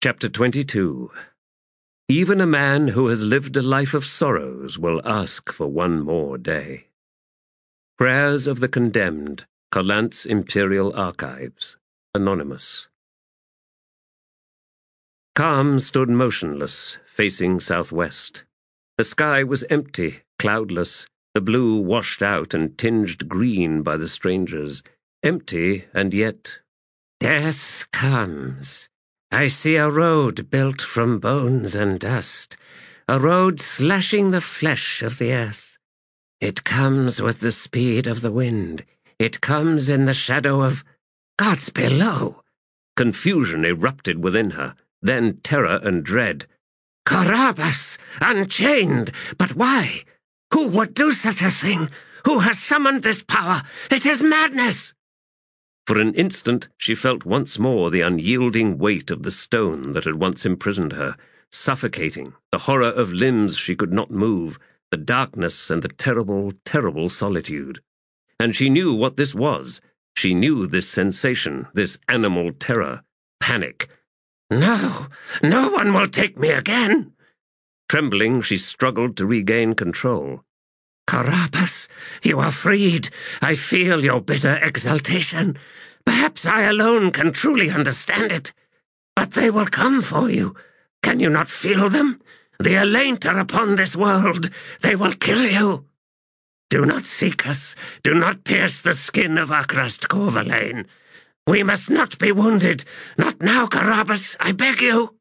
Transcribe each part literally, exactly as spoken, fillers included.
Chapter twenty-two. Even a man who has lived a life of sorrows will ask for one more day. Prayers of the Condemned, Kholant's Imperial Archives. Anonymous. Calm stood motionless, facing southwest. The sky was empty, cloudless, the blue washed out and tinged green by the strangers. Empty, and yet... Death comes. I see a road built from bones and dust, a road slashing the flesh of the earth. It comes with the speed of the wind. It comes in the shadow of gods below. Confusion erupted within her, then terror and dread. Karabbas, unchained! But why? Who would do such a thing? Who has summoned this power? It is madness! For an instant she felt once more the unyielding weight of the stone that had once imprisoned her, suffocating, the horror of limbs she could not move, the darkness and the terrible, terrible solitude. And she knew what this was. She knew this sensation, this animal terror, panic. No, no one will take me again. Trembling, she struggled to regain control. Karabbas, you are freed. I feel your bitter exultation. Perhaps I alone can truly understand it. But they will come for you. Can you not feel them? The Alaint are upon this world. They will kill you. Do not seek us. Do not pierce the skin of Akrast Corvalain. We must not be wounded. Not now, Karabbas, I beg you.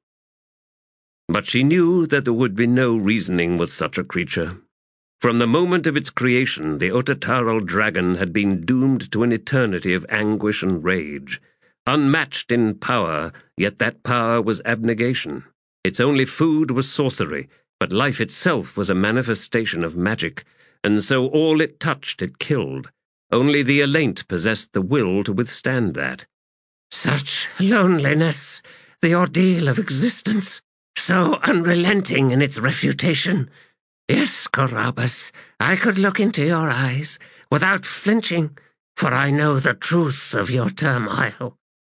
But she knew that there would be no reasoning with such a creature. From the moment of its creation, the Otataral dragon had been doomed to an eternity of anguish and rage. Unmatched in power, yet that power was abnegation. Its only food was sorcery, but life itself was a manifestation of magic, and so all it touched it killed. Only the Alaint possessed the will to withstand that. Such loneliness, the ordeal of existence, so unrelenting in its refutation. Yes, Karabbas, I could look into your eyes without flinching, for I know the truth of your turmoil.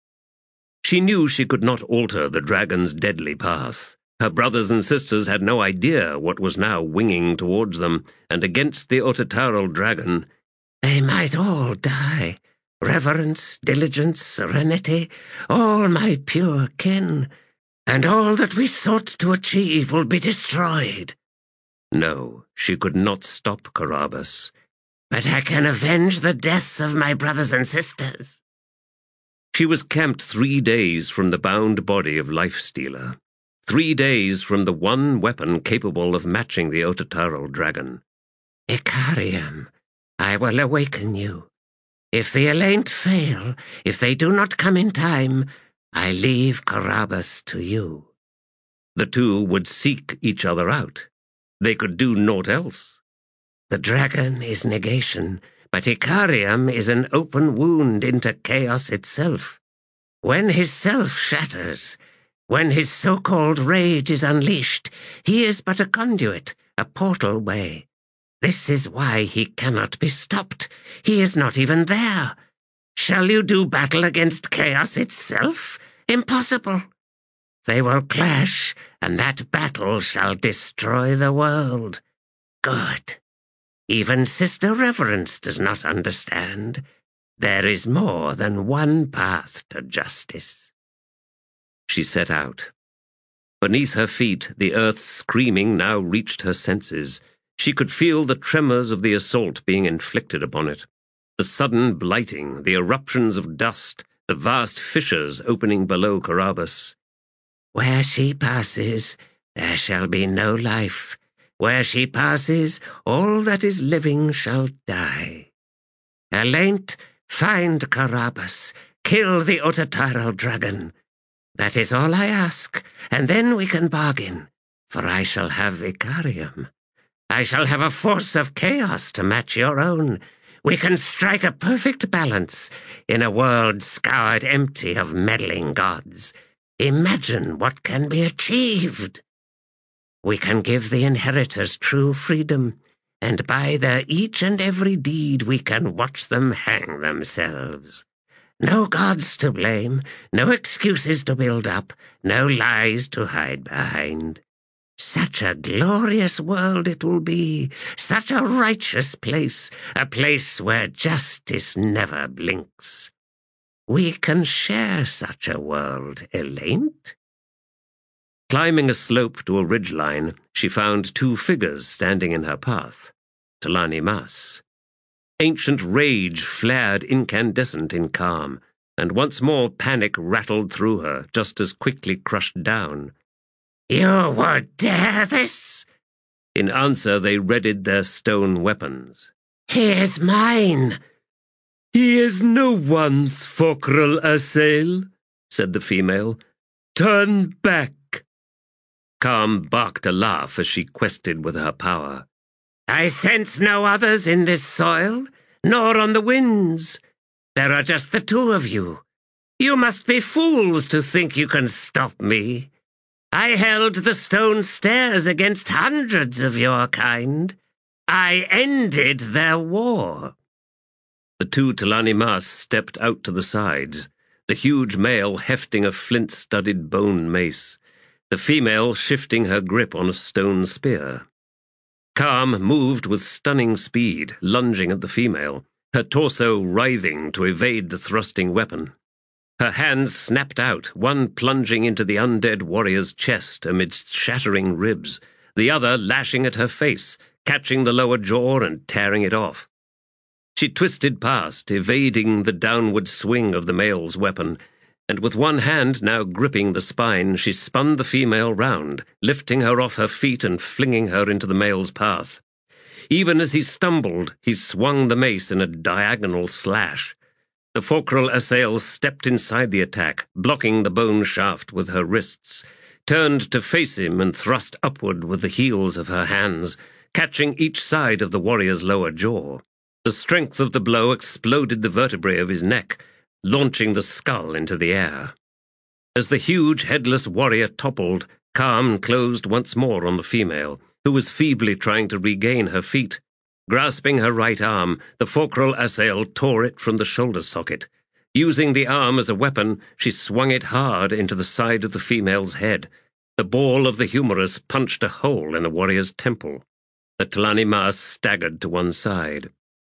She knew she could not alter the dragon's deadly path. Her brothers and sisters had no idea what was now winging towards them, and against the Otataral dragon, they might all die. Reverence, diligence, serenity, all my pure kin, and all that we sought to achieve will be destroyed. No, she could not stop Karabbas. But I can avenge the deaths of my brothers and sisters. She was camped three days from the bound body of Life-Stealer. Three days from the one weapon capable of matching the Otataral dragon. Icarium, I will awaken you. If the Alaint fail, if they do not come in time, I leave Karabbas to you. The two would seek each other out. They could do naught else. The dragon is negation, but Icarium is an open wound into chaos itself. When his self shatters, when his so-called rage is unleashed, he is but a conduit, a portal way. This is why he cannot be stopped. He is not even there. Shall you do battle against chaos itself? Impossible. They will clash, and that battle shall destroy the world. Good. Even Sister Reverence does not understand. There is more than one path to justice. She set out. Beneath her feet, the earth's screaming now reached her senses. She could feel the tremors of the assault being inflicted upon it. The sudden blighting, the eruptions of dust, the vast fissures opening below Karabbas. Where she passes, there shall be no life. Where she passes, all that is living shall die. Alaint, find Karabbas, kill the Otataral dragon. That is all I ask, and then we can bargain, for I shall have Icarium. I shall have a force of chaos to match your own. We can strike a perfect balance in a world scoured empty of meddling gods. Imagine what can be achieved. We can give the inheritors true freedom, and by their each and every deed we can watch them hang themselves. No gods to blame, no excuses to build up, no lies to hide behind. Such a glorious world it will be, such a righteous place, a place where justice never blinks. We can share such a world, Elaine. Climbing a slope to a ridgeline, she found two figures standing in her path. T'Lani Mas. Ancient rage flared incandescent in calm, and once more panic rattled through her, just as quickly crushed down. You would dare this? In answer, they readied their stone weapons. He is mine. He is no one's, Focral Asael, said the female. Turn back. Calm barked a laugh as she quested with her power. I sense no others in this soil, nor on the winds. There are just the two of you. You must be fools to think you can stop me. I held the stone stairs against hundreds of your kind. I ended their war. The two T'Lani Mas stepped out to the sides, the huge male hefting a flint-studded bone mace, the female shifting her grip on a stone spear. Calm moved with stunning speed, lunging at the female, her torso writhing to evade the thrusting weapon. Her hands snapped out, one plunging into the undead warrior's chest amidst shattering ribs, the other lashing at her face, catching the lower jaw and tearing it off. She twisted past, evading the downward swing of the male's weapon, and with one hand now gripping the spine, she spun the female round, lifting her off her feet and flinging her into the male's path. Even as he stumbled, he swung the mace in a diagonal slash. The Focral Asael stepped inside the attack, blocking the bone shaft with her wrists, turned to face him and thrust upward with the heels of her hands, catching each side of the warrior's lower jaw. The strength of the blow exploded the vertebrae of his neck, launching the skull into the air. As the huge, headless warrior toppled, Calm closed once more on the female, who was feebly trying to regain her feet. Grasping her right arm, the Focral Asael tore it from the shoulder socket. Using the arm as a weapon, she swung it hard into the side of the female's head. The ball of the humerus punched a hole in the warrior's temple. The T'Lani Mas staggered to one side.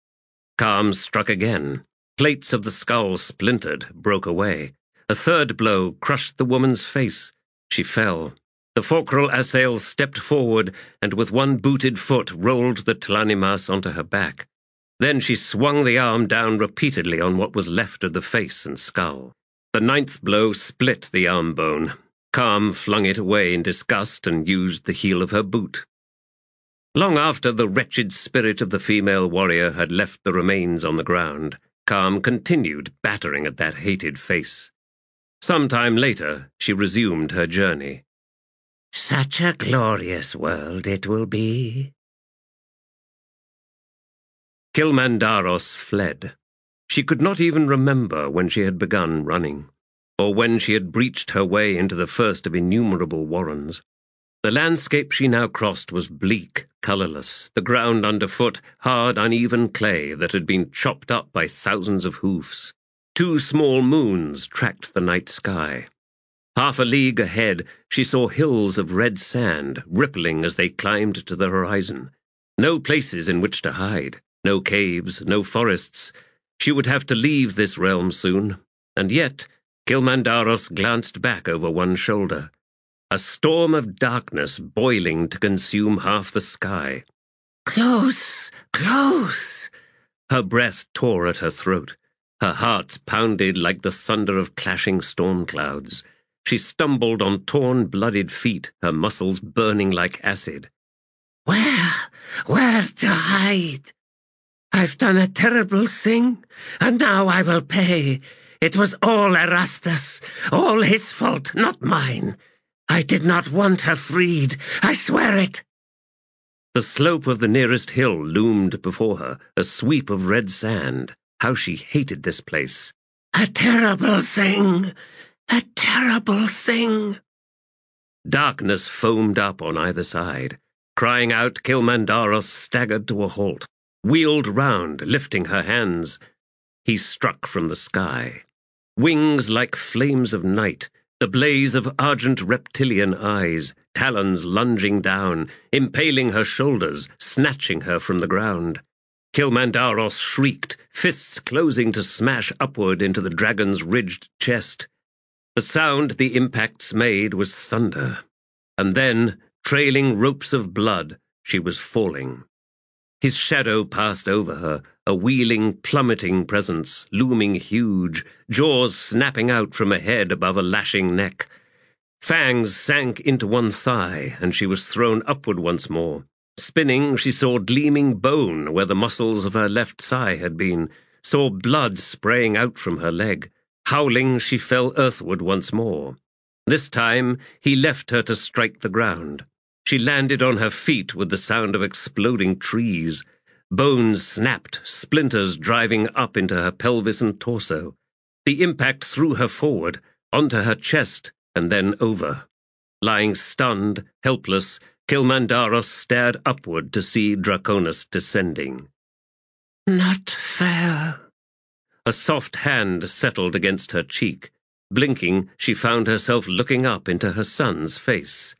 Calm struck again. Plates of the skull splintered, broke away. A third blow crushed the woman's face. She fell. The Focral Asael stepped forward and with one booted foot rolled the T'Lani Mas onto her back. Then she swung the arm down repeatedly on what was left of the face and skull. The ninth blow split the arm bone. Calm flung it away in disgust and used the heel of her boot. Long after the wretched spirit of the female warrior had left the remains on the ground, Calm continued battering at that hated face. Some time later, she resumed her journey. Such a glorious world it will be. Kilmandaros fled. She could not even remember when she had begun running, or when she had breached her way into the first of innumerable warrens. The landscape she now crossed was bleak, colourless, the ground underfoot hard, uneven clay that had been chopped up by thousands of hoofs. Two small moons tracked the night sky. Half a league ahead, she saw hills of red sand, rippling as they climbed to the horizon. No places in which to hide, no caves, no forests. She would have to leave this realm soon. And yet, Kilmandaros glanced back over one shoulder. A storm of darkness boiling to consume half the sky. Close, close! Her breath tore at her throat. Her heart pounded like the thunder of clashing storm clouds. She stumbled on torn, blooded feet, her muscles burning like acid. Where? Where to hide? I've done a terrible thing, and now I will pay. It was all Erastus, all his fault, not mine. I did not want her freed, I swear it. The slope of the nearest hill loomed before her, a sweep of red sand. How she hated this place. A terrible thing, a terrible thing. Darkness foamed up on either side. Crying out, Kilmandaros staggered to a halt, wheeled round, lifting her hands. He struck from the sky. Wings like flames of night, the blaze of argent reptilian eyes, talons lunging down, impaling her shoulders, snatching her from the ground. Kilmandaros shrieked, fists closing to smash upward into the dragon's ridged chest. The sound the impacts made was thunder, and then, trailing ropes of blood, she was falling. His shadow passed over her, a wheeling, plummeting presence, looming huge, jaws snapping out from a head above a lashing neck. Fangs sank into one thigh, and she was thrown upward once more. Spinning, she saw gleaming bone where the muscles of her left thigh had been, saw blood spraying out from her leg. Howling, she fell earthward once more. This time, he left her to strike the ground. She landed on her feet with the sound of exploding trees. Bones snapped, splinters driving up into her pelvis and torso. The impact threw her forward, onto her chest, and then over. Lying stunned, helpless, Kilmandaros stared upward to see Draconis descending. Not fair. A soft hand settled against her cheek. Blinking, she found herself looking up into her son's face.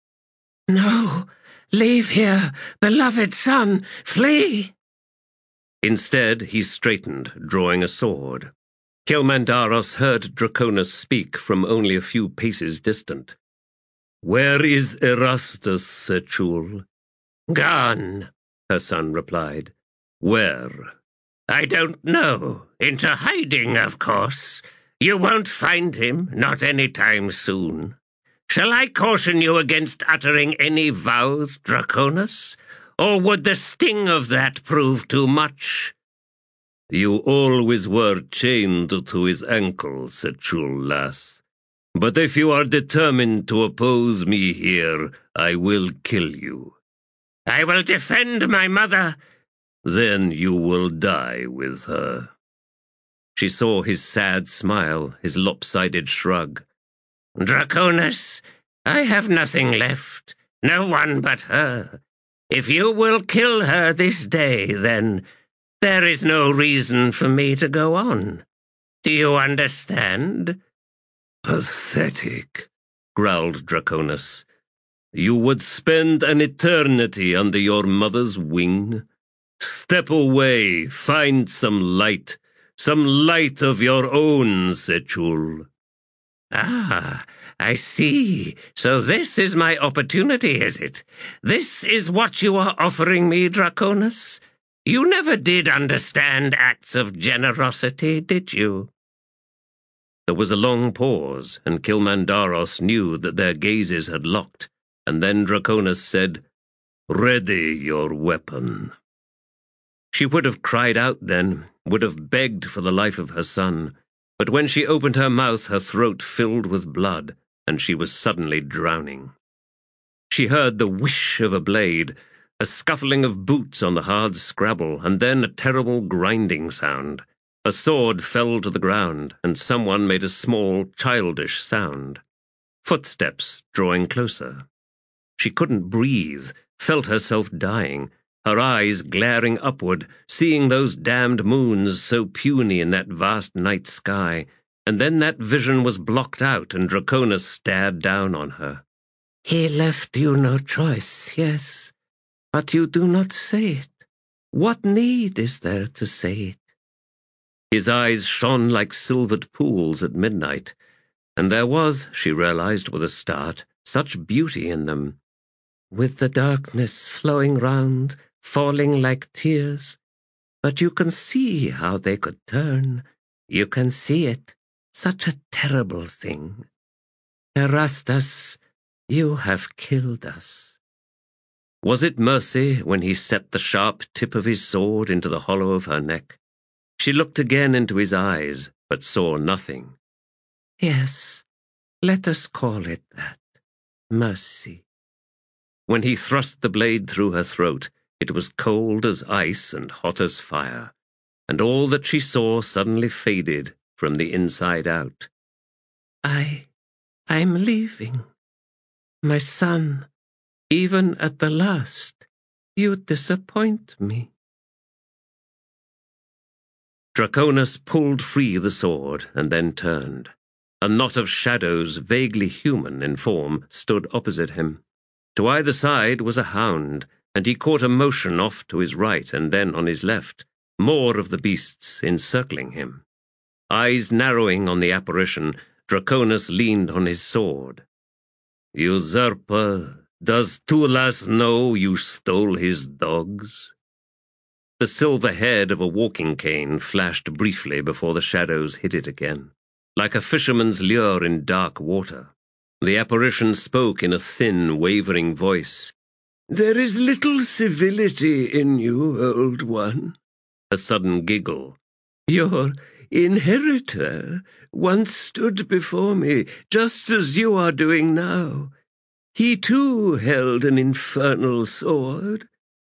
No, leave here, beloved son, flee! Instead, he straightened, drawing a sword. Kilmandaros heard Draconis speak from only a few paces distant. "Where is Erastus, Sechul?" "Gone," her son replied. "Where?" "I don't know. Into hiding, of course. You won't find him, not any time soon. Shall I caution you against uttering any vows, Draconis? Or would the sting of that prove too much?" "You always were chained to his ankle, Sechul, lass. But if you are determined to oppose me here, I will kill you." "I will defend my mother." "Then you will die with her." She saw his sad smile, his lopsided shrug. "Draconis, I have nothing left, no one but her. If you will kill her this day, then there is no reason for me to go on. Do you understand?" "Pathetic," growled Draconis. "You would spend an eternity under your mother's wing? Step away, find some light, some light of your own, Sechul." "Ah, I see. So this is my opportunity, is it? This is what you are offering me, Draconis? You never did understand acts of generosity, did you?" There was a long pause, and Kilmandaros knew that their gazes had locked, and then Draconis said, "Ready your weapon." She would have cried out then, would have begged for the life of her son, but when she opened her mouth, her throat filled with blood, and she was suddenly drowning. She heard the whish of a blade, a scuffling of boots on the hard scrabble, and then a terrible grinding sound. A sword fell to the ground, and someone made a small, childish sound. Footsteps drawing closer. She couldn't breathe, felt herself dying, her eyes glaring upward, seeing those damned moons so puny in that vast night sky, and then that vision was blocked out and Draconis stared down on her. "He left you no choice, yes, but you do not say it. What need is there to say it?" His eyes shone like silvered pools at midnight, and there was, she realized with a start, such beauty in them. "With the darkness flowing round, falling like tears. But you can see how they could turn. You can see it. Such a terrible thing. Erastus, you have killed us." Was it mercy when he set the sharp tip of his sword into the hollow of her neck? She looked again into his eyes, but saw nothing. "Yes, let us call it that. Mercy." When he thrust the blade through her throat, it was cold as ice and hot as fire, and all that she saw suddenly faded from the inside out. I, I'm leaving. My son, even at the last, you disappoint me." Draconis pulled free the sword and then turned. A knot of shadows, vaguely human in form, stood opposite him. To either side was a hound, and he caught a motion off to his right and then on his left, more of the beasts encircling him. Eyes narrowing on the apparition, Draconis leaned on his sword. "Usurper, does Tulas know you stole his dogs?" The silver head of a walking cane flashed briefly before the shadows hid it again, like a fisherman's lure in dark water. The apparition spoke in a thin, wavering voice. "There is little civility in you, old one." A sudden giggle. "Your inheritor once stood before me, just as you are doing now. He too held an infernal sword.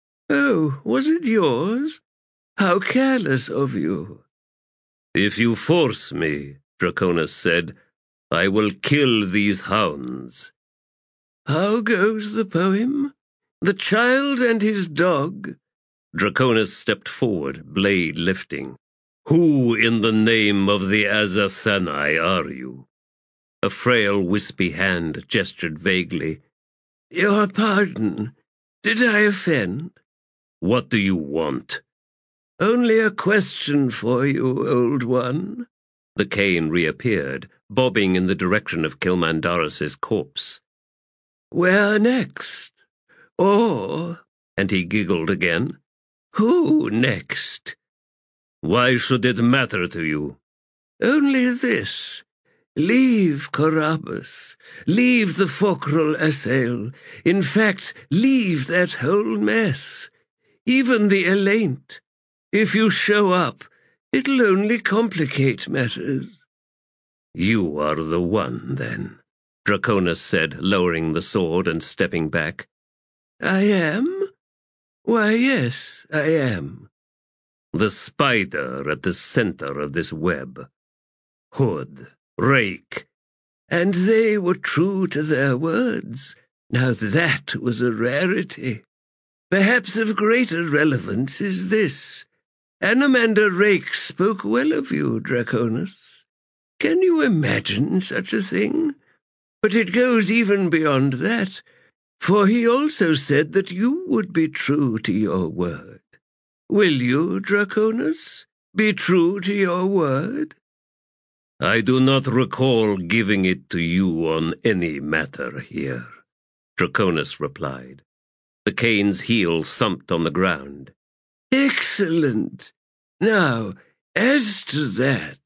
Oh, was it yours? How careless of you." "If you force me," Draconis said, "I will kill these hounds." "How goes the poem? The child and his dog?" Draconis stepped forward, blade lifting. "Who in the name of the Azathanai are you?" A frail, wispy hand gestured vaguely. "Your pardon. Did I offend?" "What do you want?" "Only a question for you, old one." The cane reappeared, bobbing in the direction of Kilmandaros's corpse. "Where next? Or," and he giggled again, "who next?" "Why should it matter to you?" "Only this. Leave Corabus. Leave the Focral Assail. In fact, leave that whole mess. Even the Elaint. If you show up, it'll only complicate matters." "You are the one, then," Draconis said, lowering the sword and stepping back. "I am? Why, yes, I am." "The spider at the center of this web. Hood, Rake." "And they were true to their words. Now that was a rarity. Perhaps of greater relevance is this. Anomander Rake spoke well of you, Draconis. Can you imagine such a thing? But it goes even beyond that, for he also said that you would be true to your word. Will you, Draconis, be true to your word?" "I do not recall giving it to you on any matter here," Draconis replied. The cane's heel thumped on the ground. "Excellent. Now, as to that—"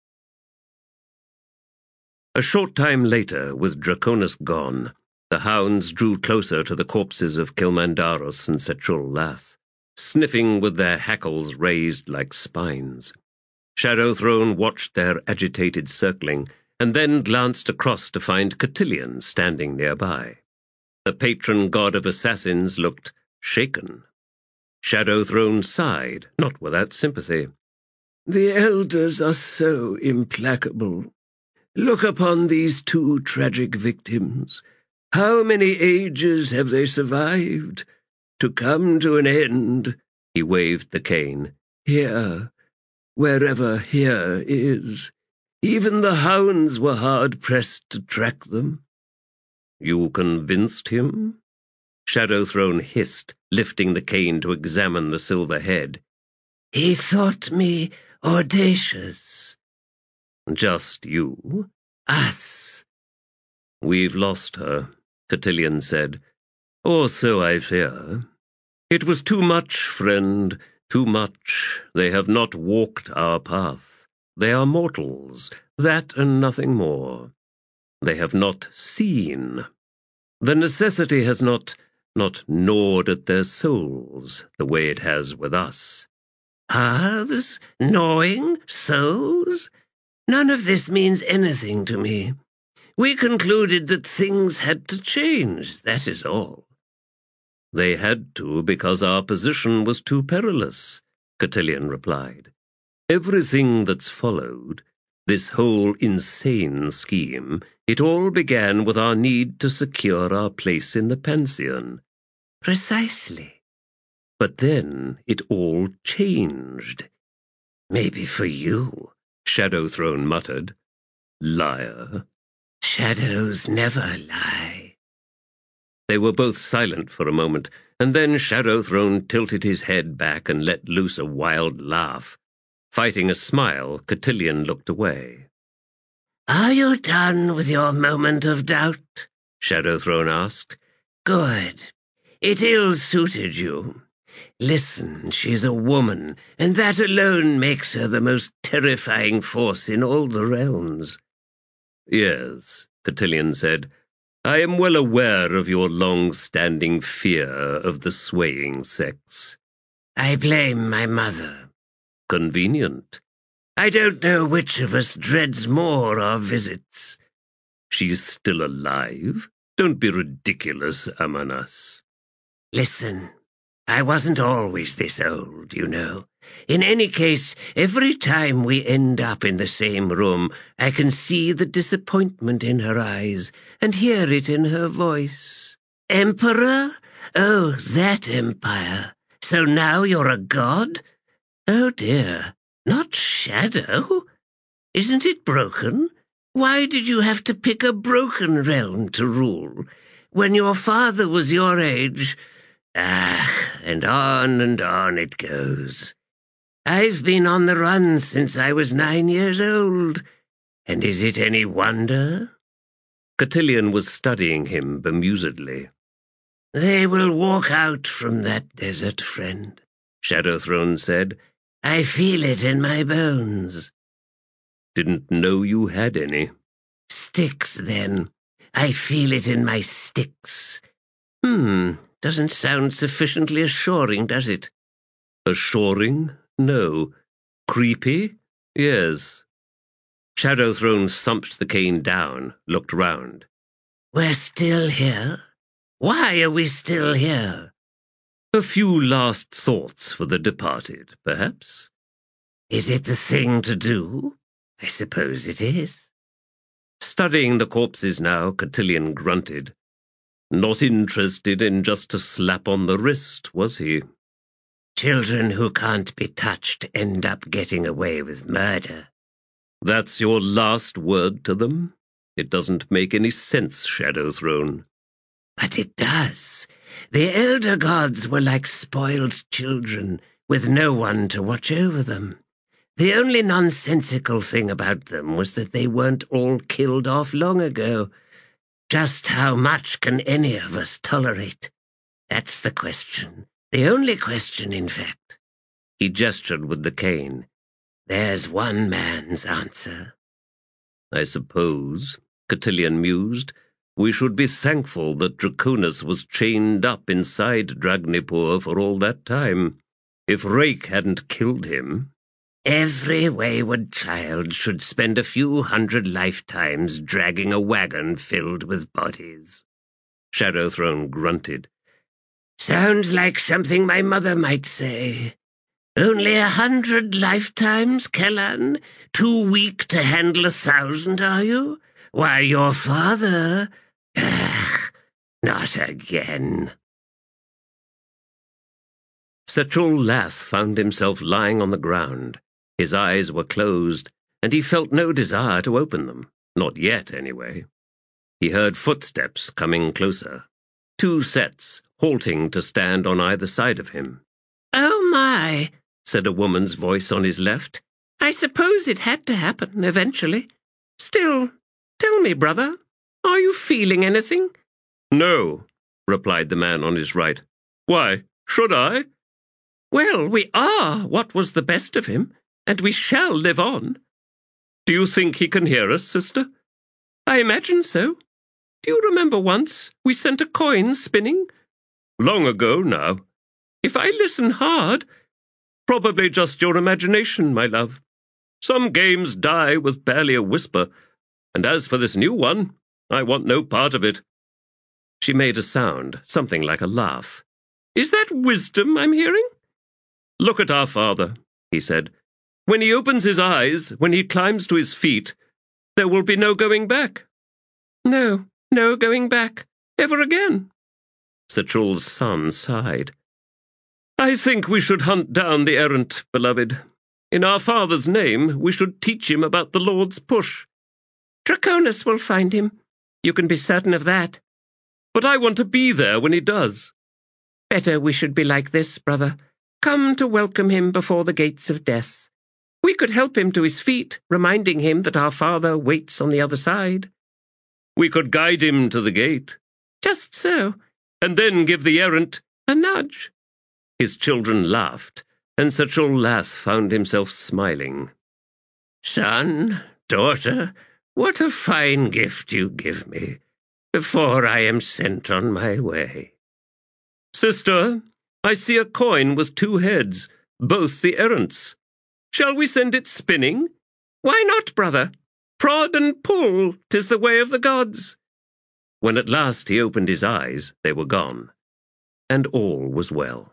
A short time later, with Draconis gone, the hounds drew closer to the corpses of Kilmandaros and Sechul Lath, sniffing with their hackles raised like spines. Shadowthrone watched their agitated circling, and then glanced across to find Cotillion standing nearby. The patron god of assassins looked shaken. Shadowthrone sighed, not without sympathy. "The elders are so implacable. Look upon these two tragic victims. How many ages have they survived? To come to an end," he waved the cane, "here, wherever here is. Even the hounds were hard-pressed to track them." "You convinced him?" Shadowthrone hissed, lifting the cane to examine the silver head. "He thought me audacious." "Just you?" "Us." "We've lost her," Cotillion said. "Or so I fear. It was too much, friend, too much. They have not walked our path. They are mortals, that and nothing more. They have not seen. The necessity has not, not gnawed at their souls the way it has with us." "Paths? Gnawing? Souls? None of this means anything to me. We concluded that things had to change, that is all." "They had to because our position was too perilous," Cotillion replied. "Everything that's followed, this whole insane scheme, it all began with our need to secure our place in the Pantheon." "Precisely." "But then it all changed. Maybe for you, Shadowthrone muttered. Liar. Shadows never lie. They were both silent for a moment, and then Shadowthrone tilted his head back and let loose a wild laugh. Fighting a smile, Cotillion looked away. Are you done with your moment of doubt? Shadowthrone asked. Good. It ill-suited you. Listen, she's a woman, and that alone makes her the most terrifying force in all the realms. Yes, Cotillion said. I am well aware of your long-standing fear of the swaying sex. I blame my mother. Convenient. I don't know which of us dreads more our visits. She's still alive? Don't be ridiculous, Amanas. Listen, I wasn't always this old, you know. In any case, every time we end up in the same room, I can see the disappointment in her eyes and hear it in her voice. Emperor? Oh, that empire. So now you're a god? Oh dear, not Shadow? Isn't it broken? Why did you have to pick a broken realm to rule? When your father was your age... Ah, and on and on it goes. I've been on the run since I was nine years old. And is it any wonder? Cotillion was studying him bemusedly. They will walk out from that desert, friend, Shadowthrone said. I feel it in my bones. Didn't know you had any. Sticks, then. I feel it in my sticks. Hmm, doesn't sound sufficiently assuring, does it? Assuring? No. Creepy? Yes. Shadowthrone thumped the cane down, looked round. We're still here? Why are we still here? A few last thoughts for the departed, perhaps? Is it the thing to do? I suppose it is. Studying the corpses now, Cotillion grunted. Not interested in just a slap on the wrist, was he? Children who can't be touched end up getting away with murder. That's your last word to them? It doesn't make any sense, Shadowthrone. But it does. The elder gods were like spoiled children, with no one to watch over them. The only nonsensical thing about them was that they weren't all killed off long ago. Just how much can any of us tolerate? That's the question. The only question, in fact. He gestured with the cane. There's one man's answer. I suppose, Cotillion mused, we should be thankful that Draconis was chained up inside Dragnipur for all that time. If Rake hadn't killed him... Every wayward child should spend a few hundred lifetimes dragging a wagon filled with bodies. Shadowthrone grunted. Sounds like something my mother might say. Only a hundred lifetimes, Kellan? Too weak to handle a thousand, are you? Why, your father... Ugh, not again. Setchal Lath found himself lying on the ground. His eyes were closed, and he felt no desire to open them. Not yet, anyway. He heard footsteps coming closer. Two sets, halting to stand on either side of him. Oh, my, said a woman's voice on his left. I suppose it had to happen, eventually. Still, tell me, brother, are you feeling anything? No, replied the man on his right. Why, should I? Well, we are what was the best of him, and we shall live on. Do you think he can hear us, sister? I imagine so. Do you remember once we sent a coin spinning? Long ago now. If I listen hard... Probably just your imagination, my love. Some games die with barely a whisper, and as for this new one, I want no part of it. She made a sound, something like a laugh. Is that wisdom I'm hearing? Look at our father, he said. When he opens his eyes, when he climbs to his feet, there will be no going back. No, no going back, ever again. Setchal's son sighed. I think we should hunt down the errant, beloved. In our father's name, we should teach him about the Lord's push. Draconis will find him. You can be certain of that. But I want to be there when he does. Better we should be like this, brother. Come to welcome him before the gates of death. We could help him to his feet, reminding him that our father waits on the other side. We could guide him to the gate. Just so. And then give the errant a nudge. His children laughed, and Sir Chulath found himself smiling. Son, daughter, what a fine gift you give me, before I am sent on my way. Sister, I see a coin with two heads, both the errant's. Shall we send it spinning? Why not, brother? Prod and pull, 'tis the way of the gods. When at last he opened his eyes, they were gone, and all was well.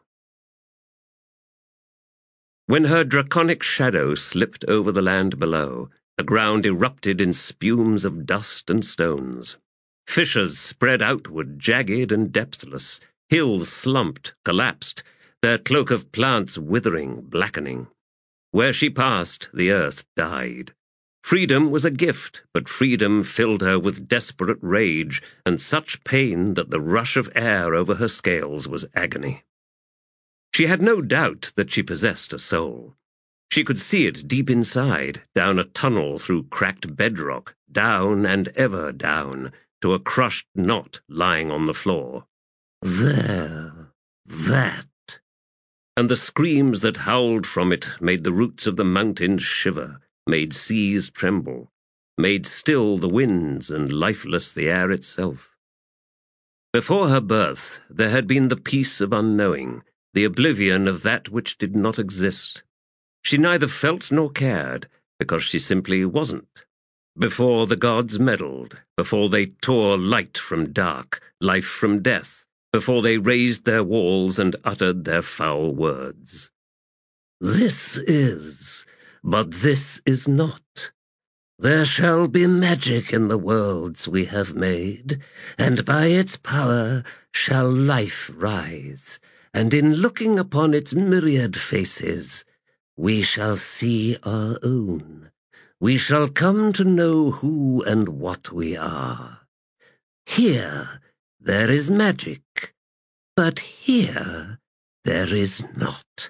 When her draconic shadow slipped over the land below, the ground erupted in spumes of dust and stones. Fissures spread outward, jagged and depthless. Hills slumped, collapsed, their cloak of plants withering, blackening. Where she passed, the earth died. Freedom was a gift, but freedom filled her with desperate rage and such pain that the rush of air over her scales was agony. She had no doubt that she possessed a soul. She could see it deep inside, down a tunnel through cracked bedrock, down and ever down, to a crushed knot lying on the floor. There, that. And the screams that howled from it made the roots of the mountains shiver, made seas tremble, made still the winds and lifeless the air itself. Before her birth, there had been the peace of unknowing, the oblivion of that which did not exist. She neither felt nor cared, because she simply wasn't. Before the gods meddled, before they tore light from dark, life from death, before they raised their walls and uttered their foul words. This is, but this is not. There shall be magic in the worlds we have made, and by its power shall life rise, and in looking upon its myriad faces, we shall see our own. We shall come to know who and what we are. Here there is magic, but here there is not.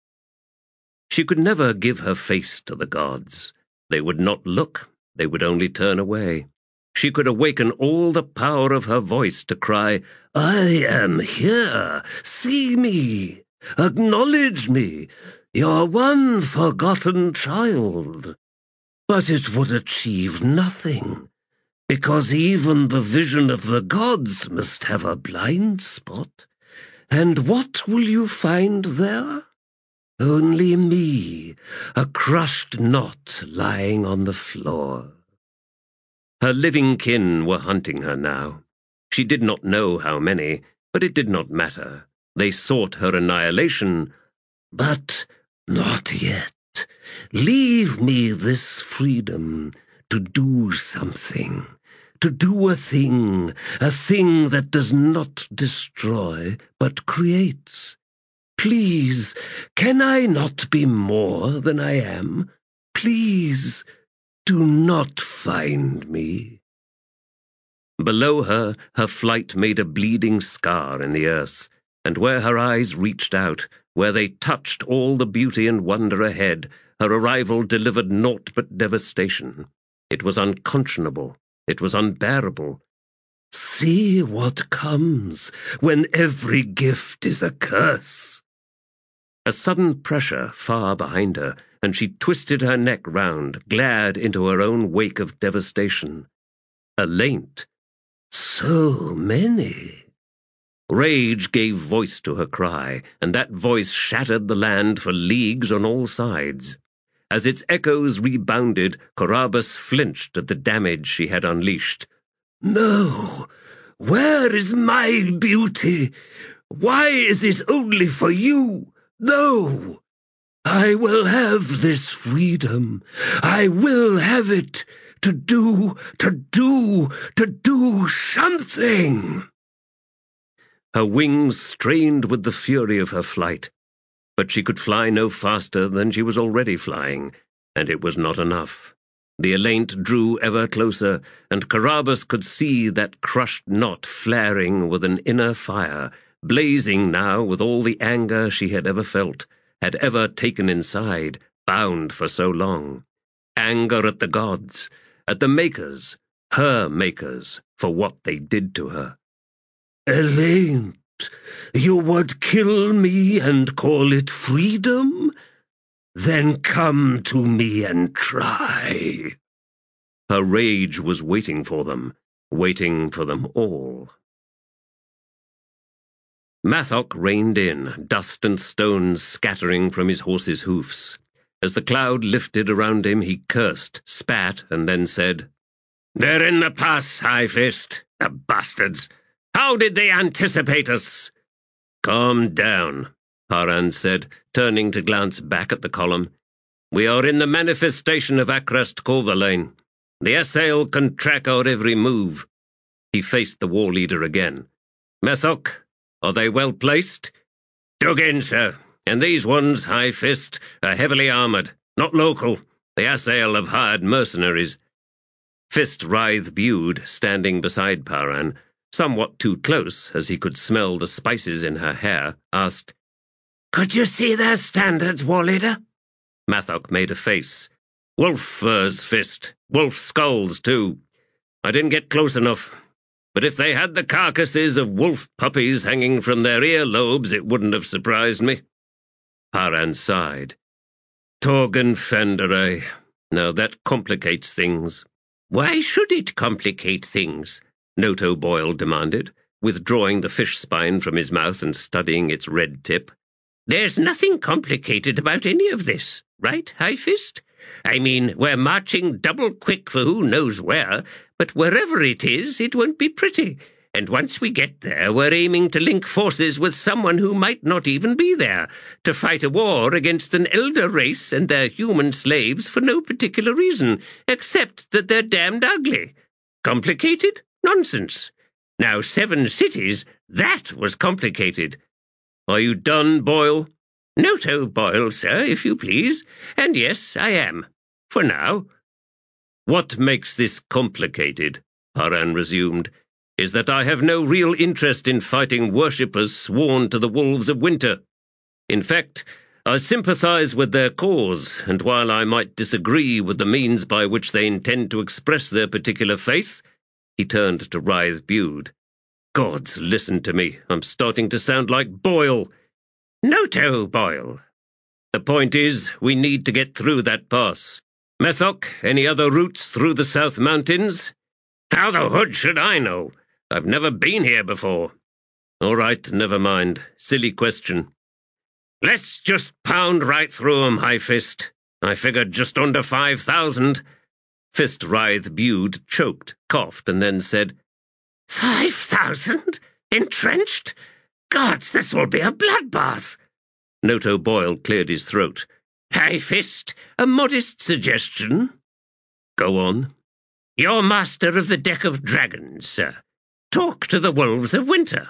She could never give her face to the gods. They would not look, they would only turn away. She could awaken all the power of her voice to cry, "I am here, see me, acknowledge me, your one forgotten child." But it would achieve nothing, because even the vision of the gods must have a blind spot. And what will you find there? Only me, a crushed knot lying on the floor. Her living kin were hunting her now. She did not know how many, but it did not matter. They sought her annihilation, but not yet. Leave me this freedom to do something, to do a thing, a thing that does not destroy, but creates. Please, can I not be more than I am? Please, do not find me. Below her, her flight made a bleeding scar in the earth, and where her eyes reached out, where they touched all the beauty and wonder ahead, her arrival delivered naught but devastation. It was unconscionable. It was unbearable. See what comes when every gift is a curse. A sudden pressure far behind her, and she twisted her neck round, glared into her own wake of devastation. Alaint. So many. Rage gave voice to her cry, and that voice shattered the land for leagues on all sides. As its echoes rebounded, Corabus flinched at the damage she had unleashed. No! Where is my beauty? Why is it only for you? No! I will have this freedom. I will have it. To do, to do, to do something. Her wings strained with the fury of her flight. but she could fly no faster than she was already flying, and it was not enough. The Elaint drew ever closer, and Carabas could see that crushed knot flaring with an inner fire, blazing now with all the anger she had ever felt, had ever taken inside, bound for so long. Anger at the gods, at the makers, her makers, for what they did to her. Elaint, you would kill me and call it freedom? Then come to me and try. Her rage was waiting for them, waiting for them all. Mathoc reined in, dust and stones scattering from his horse's hoofs. As the cloud lifted around him, he cursed, spat, and then said, "They're in the pass, High Fist, the bastards. How did they anticipate us?" "Calm down," Paran said, turning to glance back at the column. "We are in the manifestation of Akrast Corvalane. The Assail can track our every move." He faced the war leader again. "Mathoc, are they well placed?" "Dug in, sir. And these ones, High Fist, are heavily armoured, not local. The Assail have hired mercenaries." Fist Rythe-Bude, standing beside Paran, somewhat too close as he could smell the spices in her hair, asked, "Could you see their standards, war leader?" Mathoc made a face. "Wolf furs, Fist. Wolf skulls, too. I didn't get close enough. But if they had the carcasses of wolf puppies hanging from their ear-lobes, it wouldn't have surprised me." Paran sighed. "Torgan Fenderay. Now that complicates things." "Why should it complicate things?" Noto Boyle demanded, withdrawing the fish spine from his mouth and studying its red tip. "There's nothing complicated about any of this, right, High Fist? I mean, we're marching double quick for who knows where, but wherever it is, it won't be pretty. And once we get there, we're aiming to link forces with someone who might not even be there, to fight a war against an elder race and their human slaves for no particular reason, except that they're damned ugly. Complicated? Nonsense. Now, seven cities, that was complicated." "Are you done, Boyle?" "Noto Boyle, sir, if you please. And yes, I am. For now." "What makes this complicated," Paran resumed, "is that I have no real interest in fighting worshippers sworn to the Wolves of Winter. In fact, I sympathize with their cause, and while I might disagree with the means by which they intend to express their particular faith," he turned to Rythe-Bude. "Gods, listen to me. I'm starting to sound like Boyle." "Noto Boyle." "The point is, we need to get through that pass. Mathoc, any other routes through the South Mountains?" "How the hood should I know? I've never been here before." "All right, never mind. Silly question." "Let's just pound right through 'em, High Fist. I figured just under five thousand. Fist Rythe-Bude choked, coughed, and then said, Five thousand? Entrenched? Gods, this will be a bloodbath." Noto Boyle cleared his throat. "High Fist, a modest suggestion." "Go on." "You're master of the deck of dragons, sir. Talk to the Wolves of Winter."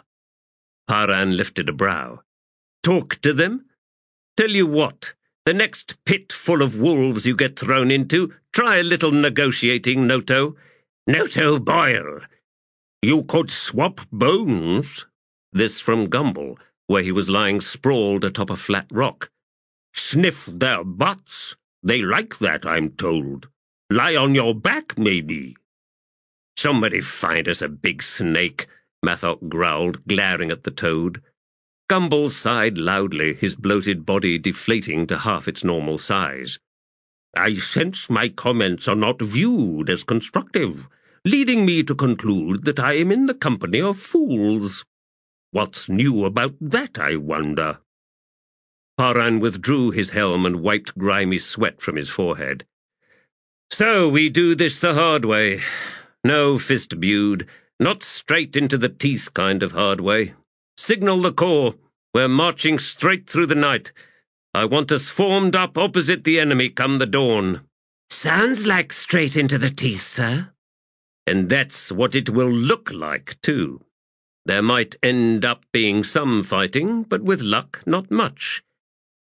Paran lifted a brow. "Talk to them? Tell you what, the next pit full of wolves you get thrown into, try a little negotiating, Noto." "Noto Boyle." "You could swap bones." This from Gumble, where he was lying sprawled atop a flat rock. "Sniff their butts. They like that, I'm told. Lie on your back, maybe." "Somebody find us a big snake," Mathoc growled, glaring at the toad. Gumble sighed loudly, his bloated body deflating to half its normal size. "I sense my comments are not viewed as constructive, leading me to conclude that I am in the company of fools. What's new about that, I wonder?" Paran withdrew his helm and wiped grimy sweat from his forehead. "So we do this the hard way. No, Fist-Bude, not straight into the teeth kind of hard way. Signal the corps. We're marching straight through the night. I want us formed up opposite the enemy come the dawn." "Sounds like straight into the teeth, sir." "And that's what it will look like, too. There might end up being some fighting, but with luck, not much.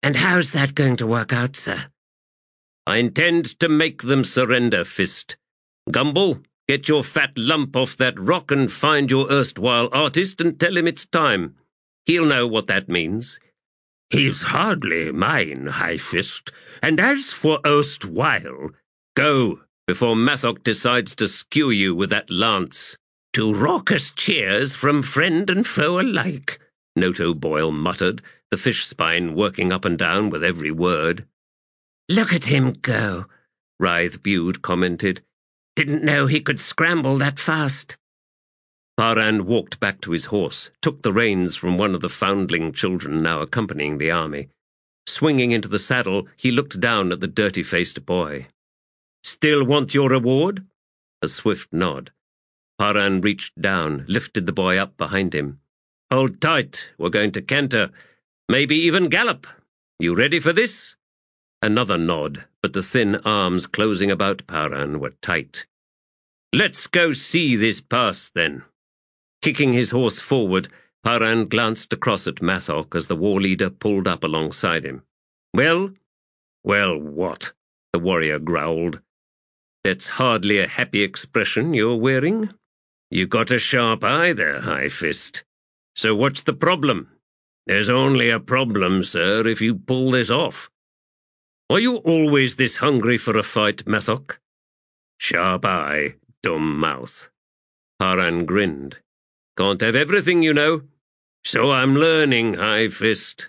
And how's that going to work out, sir? I intend to make them surrender, Fist. Gumble, get your fat lump off that rock and find your erstwhile artist and tell him it's time. He'll know what that means. He's hardly mine, High Fist, and as for erstwhile, go, before Mathock decides to skew you with that lance. To raucous cheers from friend and foe alike, Noto Boyle muttered, the fish spine working up and down with every word. Look at him go, Writhe Bude commented. Didn't know he could scramble that fast. Paran walked back to his horse, took the reins from one of the foundling children now accompanying the army. Swinging into the saddle, he looked down at the dirty-faced boy. Still want your reward? A swift nod. Paran reached down, lifted the boy up behind him. Hold tight, we're going to canter. Maybe even gallop. You ready for this? Another nod, but the thin arms closing about Paran were tight. Let's go see this pass, then. Kicking his horse forward, Paran glanced across at Mathock as the war leader pulled up alongside him. Well? Well, what? The warrior growled. That's hardly a happy expression you're wearing. You got a sharp eye there, High Fist. So what's the problem? There's only a problem, sir, if you pull this off. Are you always this hungry for a fight, Mathock? Sharp eye, dumb mouth. Paran grinned. Can't have everything, you know. So I'm learning, High Fist.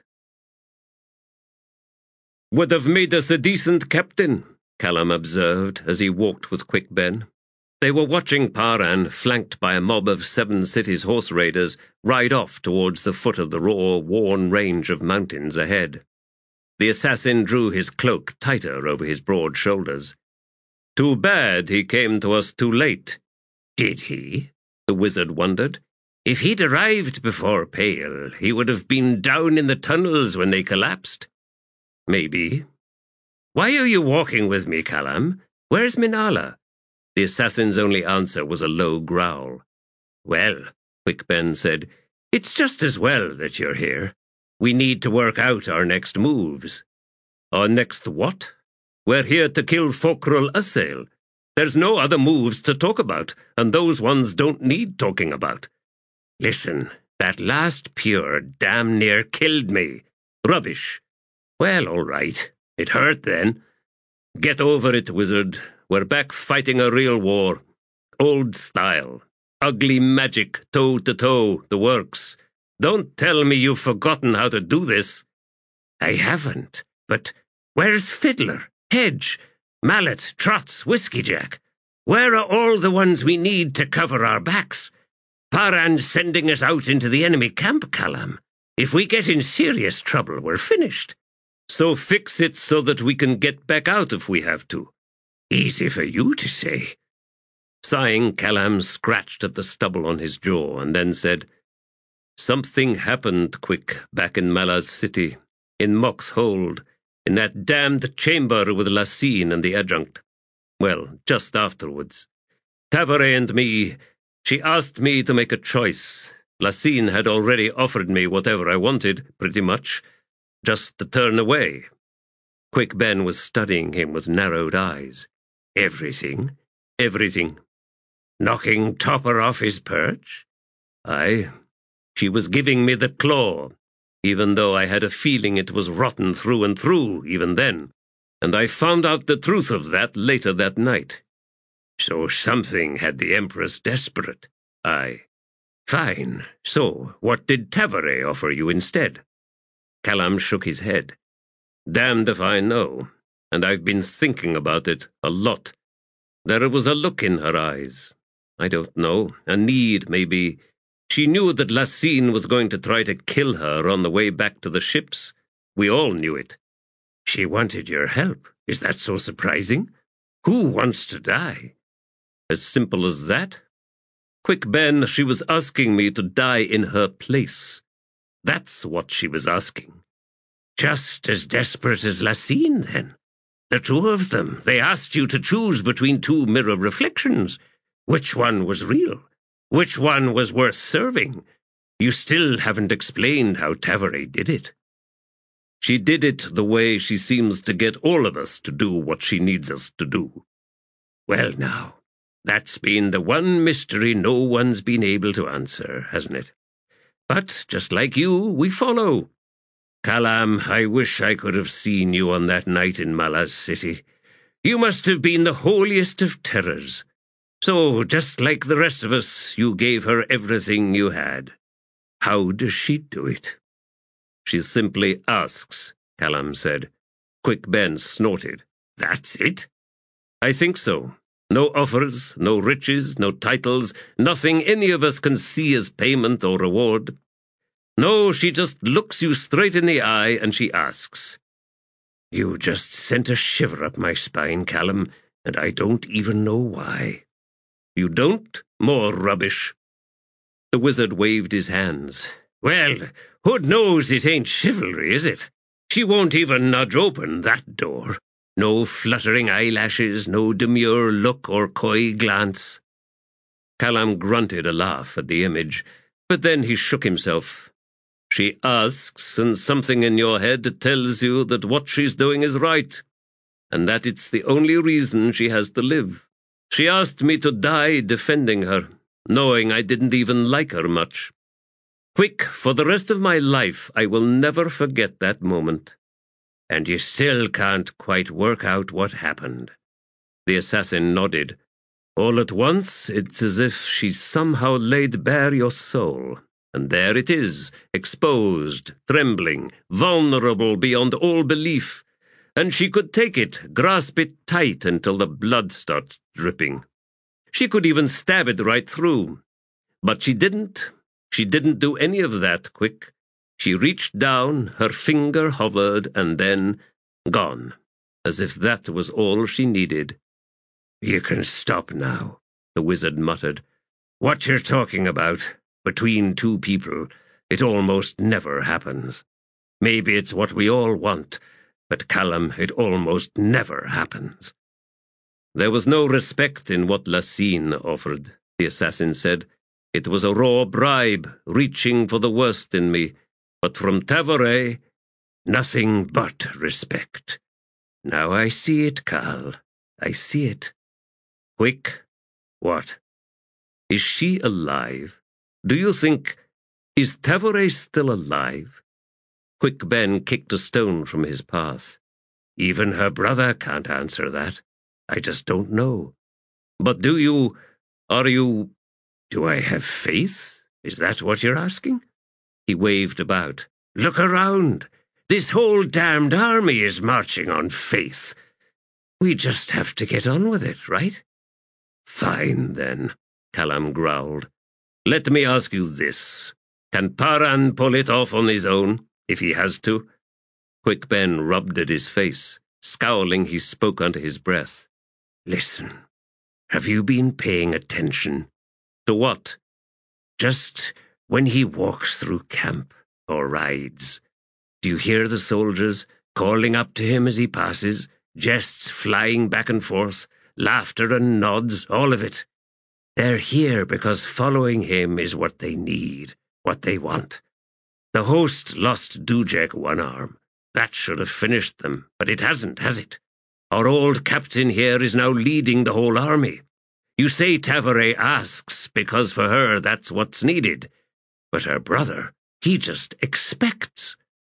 Would have made us a decent captain, Callum observed as he walked with Quick Ben. They were watching Paran, flanked by a mob of Seven Cities horse raiders, ride off towards the foot of the raw, worn range of mountains ahead. The assassin drew his cloak tighter over his broad shoulders. Too bad he came to us too late. Did he? The wizard wondered. If he'd arrived before Pale, he would have been down in the tunnels when they collapsed. Maybe. Why are you walking with me, Callum? Where's Minala? The assassin's only answer was a low growl. Well, Quick Ben said, it's just as well that you're here. We need to work out our next moves. Our next what? We're here to kill Focrul Assail. There's no other moves to talk about, and those ones don't need talking about. Listen, that last pure damn near killed me. Rubbish. Well, all right. It hurt then. Get over it, wizard. We're back fighting a real war. Old style. Ugly magic, toe to toe, the works. Don't tell me you've forgotten how to do this. I haven't, but where's Fiddler, Hedge, Mallet, Trots, Whiskey Jack? Where are all the ones we need to cover our backs? Paran's sending us out into the enemy camp, Callum. If we get in serious trouble, we're finished. So fix it so that we can get back out if we have to. Easy for you to say. Sighing, Callum scratched at the stubble on his jaw and then said, Something happened quick back in Malaz City, in Mock's Hold, in that damned chamber with Lassine and the adjunct. Well, just afterwards. Tavare and me, she asked me to make a choice. Lassine had already offered me whatever I wanted, pretty much, just to turn away. Quick Ben was studying him with narrowed eyes. Everything? Everything. Knocking Topper off his perch? Aye. She was giving me the claw, even though I had a feeling it was rotten through and through even then, and I found out the truth of that later that night. So something had the Empress desperate. Aye. Fine. So, what did Tavare offer you instead? Callum shook his head. Damned if I know, and I've been thinking about it a lot. There was a look in her eyes. I don't know, a need, maybe. She knew that Lassine was going to try to kill her on the way back to the ships. We all knew it. She wanted your help. Is that so surprising? Who wants to die? As simple as that. Quick Ben, she was asking me to die in her place. That's what she was asking. Just as desperate as Lassine, then. The two of them, they asked you to choose between two mirror reflections. Which one was real? Which one was worth serving? You still haven't explained how Tavare did it. She did it the way she seems to get all of us to do what she needs us to do. Well now, that's been the one mystery no one's been able to answer, hasn't it? But, just like you, we follow. Callum, I wish I could have seen you on that night in Malaz City. You must have been the holiest of terrors. So, just like the rest of us, you gave her everything you had. How does she do it? She simply asks, Callum said. Quick Ben snorted. That's it? I think so. No offers, no riches, no titles, nothing any of us can see as payment or reward. No, she just looks you straight in the eye and she asks. You just sent a shiver up my spine, Callum, and I don't even know why. You don't? More rubbish. The wizard waved his hands. Well, Hood knows it ain't chivalry, is it? She won't even nudge open that door. No fluttering eyelashes, no demure look or coy glance. Callum grunted a laugh at the image, but then he shook himself. She asks, and something in your head tells you that what she's doing is right, and that it's the only reason she has to live. She asked me to die defending her, knowing I didn't even like her much. Quick, for the rest of my life, I will never forget that moment. And you still can't quite work out what happened. The assassin nodded. All at once, it's as if she somehow laid bare your soul. And there it is, exposed, trembling, vulnerable beyond all belief. And she could take it, grasp it tight until the blood starts dripping. She could even stab it right through. But she didn't. She didn't do any of that, Quick. She reached down, her finger hovered, and then gone, as if that was all she needed. You can stop now, the wizard muttered. What you're talking about, between two people, it almost never happens. Maybe it's what we all want, but Callum, it almost never happens. There was no respect in what Lassine offered, the assassin said. It was a raw bribe, reaching for the worst in me. But from Tavoret, nothing but respect. Now I see it, Cal. I see it. Quick. What? Is she alive? Do you think... Is Tavoret still alive? Quick Ben kicked a stone from his path. Even her brother can't answer that. I just don't know. But do you... Are you... Do I have faith? Is that what you're asking? He waved about. Look around. This whole damned army is marching on faith. We just have to get on with it, right? Fine, then, Callum growled. Let me ask you this. Can Paran pull it off on his own, if he has to? Quick Ben rubbed at his face. Scowling, he spoke under his breath. Listen, have you been paying attention? To what? Just... when he walks through camp or rides, do you hear the soldiers calling up to him as he passes, jests flying back and forth, laughter and nods, all of it? They're here because following him is what they need, what they want. The host lost Dujek one arm. That should have finished them, but it hasn't, has it? Our old captain here is now leading the whole army. You say Tavoret asks because for her that's what's needed. But her brother, he just expects.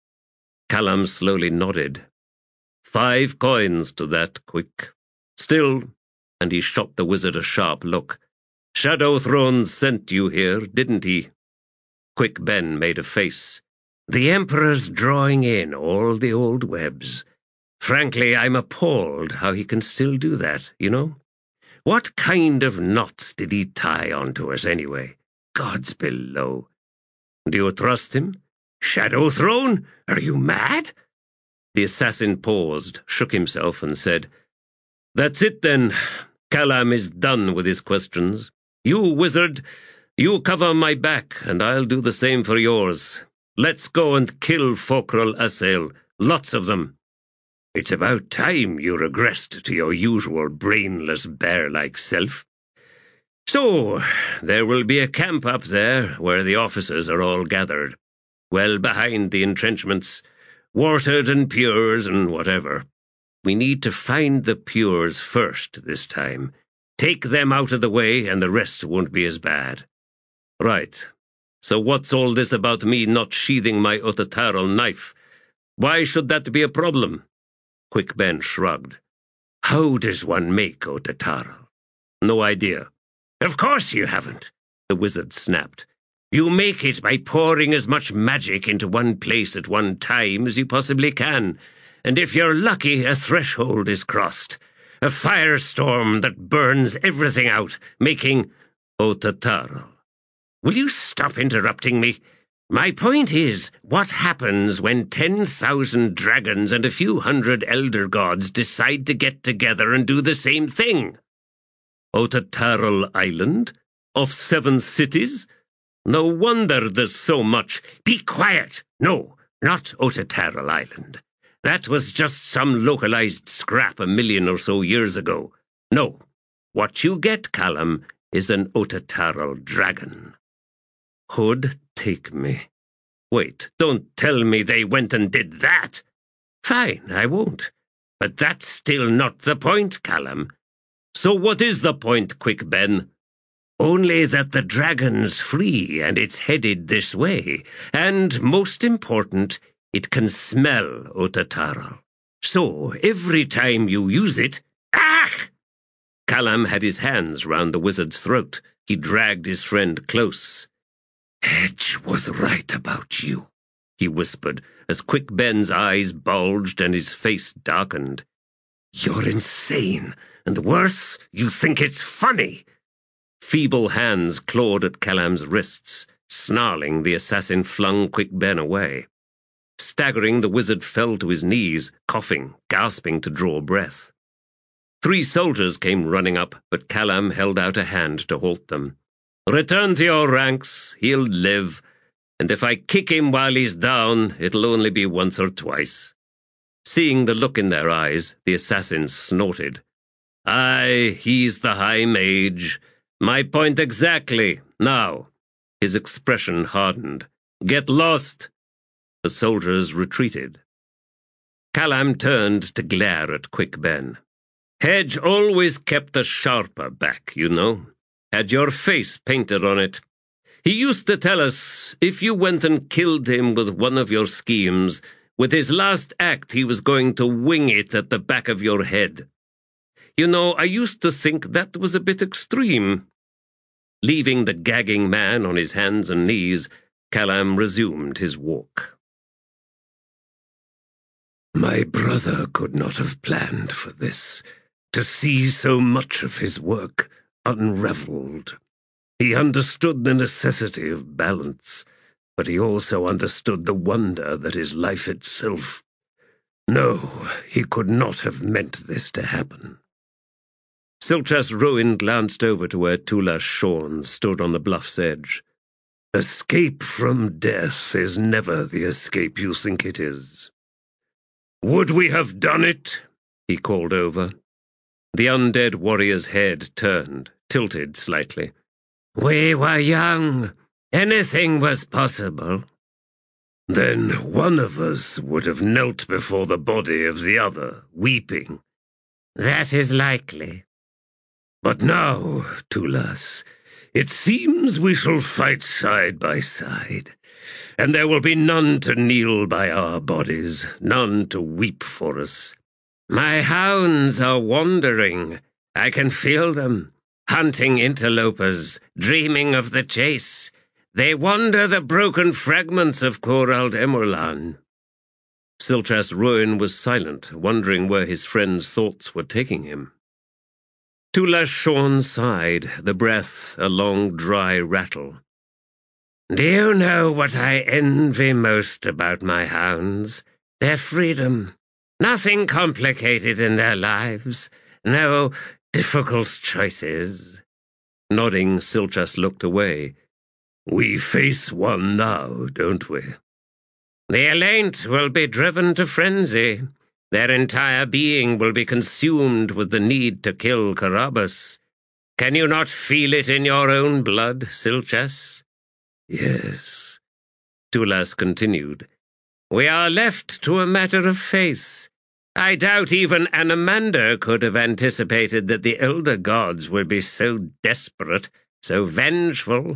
Callum slowly nodded. Five coins to that, Quick. Still, and he shot the wizard a sharp look. Shadow Throne sent you here, didn't he? Quick Ben made a face. The Emperor's drawing in all the old webs. Frankly, I'm appalled how he can still do that, you know? What kind of knots did he tie onto us anyway? Gods below. Do you trust him? Shadow Throne? Are you mad? The assassin paused, shook himself, and said, That's it then. Callum is done with his questions. You, wizard, you cover my back, and I'll do the same for yours. Let's go and kill Focrel Assail. Lots of them. It's about time you regressed to your usual brainless bear-like self. So, there will be a camp up there where the officers are all gathered, well behind the entrenchments, watered and pures and whatever. We need to find the pures first this time. Take them out of the way and the rest won't be as bad. Right. So what's all this about me not sheathing my Otataral knife? Why should that be a problem? Quick Ben shrugged. How does one make Otataral? No idea. Of course you haven't, the wizard snapped. You make it by pouring as much magic into one place at one time as you possibly can, and if you're lucky, a threshold is crossed. A firestorm that burns everything out, making Otataral. Will you stop interrupting me? My point is, what happens when ten thousand dragons and a few hundred elder gods decide to get together and do the same thing? Otataral Island? Of seven cities? No wonder there's so much. Be quiet! No, not Otataral Island. That was just some localized scrap a million or so years ago. No, what you get, Callum, is an Otataral dragon. Hood, take me. Wait, don't tell me they went and did that. Fine, I won't. But that's still not the point, Callum. So what is the point, Quick Ben? Only that the dragon's free and it's headed this way. And, most important, it can smell Otataral. So, every time you use it... Ah! Callum had his hands round the wizard's throat. He dragged his friend close. Hedge was right about you, he whispered, as Quick Ben's eyes bulged and his face darkened. You're insane, and worse, you think it's funny. Feeble hands clawed at Callum's wrists. Snarling, the assassin flung Quick Ben away. Staggering, the wizard fell to his knees, coughing, gasping to draw breath. Three soldiers came running up, but Callum held out a hand to halt them. Return to your ranks, he'll live, and if I kick him while he's down, it'll only be once or twice. Seeing the look in their eyes, the assassin snorted. Aye, he's the High Mage. My point exactly. Now. His expression hardened. Get lost. The soldiers retreated. Callum turned to glare at Quick Ben. Hedge always kept the sharper back, you know. Had your face painted on it. He used to tell us, if you went and killed him with one of your schemes, with his last act he was going to wing it at the back of your head. You know, I used to think that was a bit extreme. Leaving the gagging man on his hands and knees, Callum resumed his walk. My brother could not have planned for this, to see so much of his work unraveled. He understood the necessity of balance, but he also understood the wonder that is life itself. No, he could not have meant this to happen. Silchas Rowan glanced over to where Tula Shorn stood on the bluff's edge. Escape from death is never the escape you think it is. Would we have done it? He called over. The undead warrior's head turned, tilted slightly. We were young. Anything was possible. Then one of us would have knelt before the body of the other, weeping. That is likely. But now, Tulas, it seems we shall fight side by side, and there will be none to kneel by our bodies, none to weep for us. My hounds are wandering. I can feel them, hunting interlopers, dreaming of the chase. They wander the broken fragments of Corald Emerlan. Silchas Rowan was silent, wondering where his friend's thoughts were taking him. Tula Shorn sighed, the breath a long, dry rattle. Do you know what I envy most about my hounds? Their freedom. Nothing complicated in their lives. No difficult choices. Nodding, Silchas looked away. We face one now, don't we? The Elate will be driven to frenzy. Their entire being will be consumed with the need to kill Carabas. Can you not feel it in your own blood, Silchas? Yes. Tulas continued. We are left to a matter of faith. I doubt even Anomander could have anticipated that the elder gods would be so desperate, so vengeful.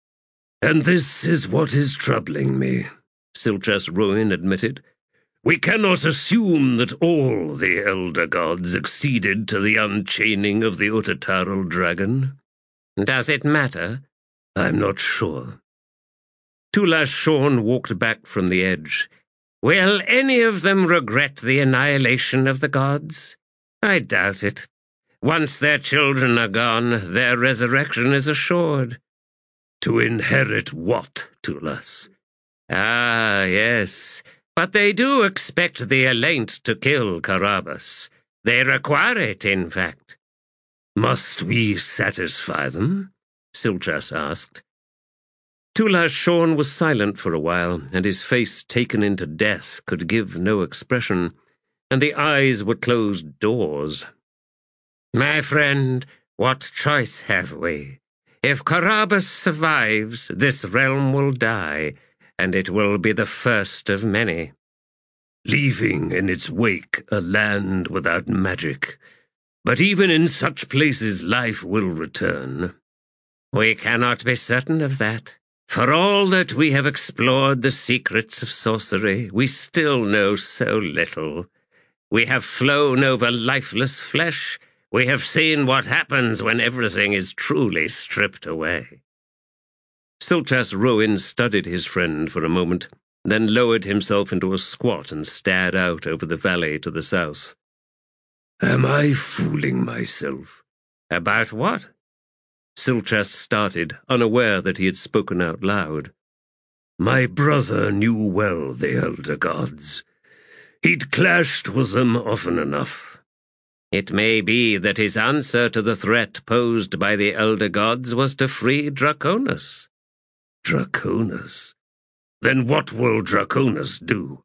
And this is what is troubling me, Silchas Roin admitted. We cannot assume that all the elder gods acceded to the unchaining of the Otataral dragon. Does it matter? I'm not sure. Tulash Shorn walked back from the edge. Will any of them regret the annihilation of the gods? I doubt it. Once their children are gone, their resurrection is assured. To inherit what, Tulas? Ah, yes. But they do expect the Elent to kill Carabas. They require it, in fact. Must we satisfy them? Silchas asked. Tulash Shorn was silent for a while, and his face, taken into death, could give no expression, and the eyes were closed doors. My friend, what choice have we? If Carabas survives, this realm will die, and it will be the first of many. Leaving in its wake a land without magic. But even in such places life will return. We cannot be certain of that. For all that we have explored the secrets of sorcery, we still know so little. We have flown over lifeless flesh. We have seen what happens when everything is truly stripped away. Silchas Roin studied his friend for a moment, then lowered himself into a squat and stared out over the valley to the south. Am I fooling myself? About what? Silchas started, unaware that he had spoken out loud. My brother knew well the elder gods. He'd clashed with them often enough. It may be that his answer to the threat posed by the elder gods was to free Draconis. Draconis? Then what will Draconis do?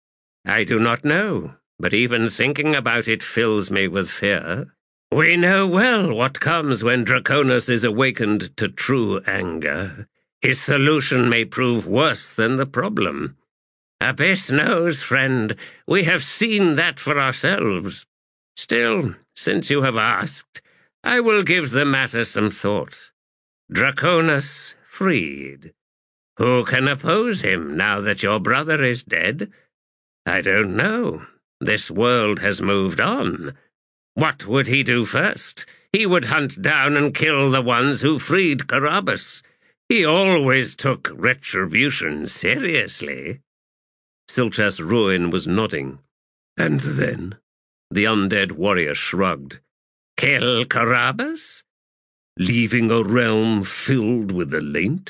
I do not know, but even thinking about it fills me with fear. We know well what comes when Draconis is awakened to true anger. His solution may prove worse than the problem. Abyss knows, friend. We have seen that for ourselves. Still, since you have asked, I will give the matter some thought. Draconis freed. Who can oppose him now that your brother is dead? I don't know. This world has moved on. What would he do first? He would hunt down and kill the ones who freed Carabas. He always took retribution seriously. Silchas Roin was nodding. And then? The undead warrior shrugged. Kill Carabas? Leaving a realm filled with the Elent?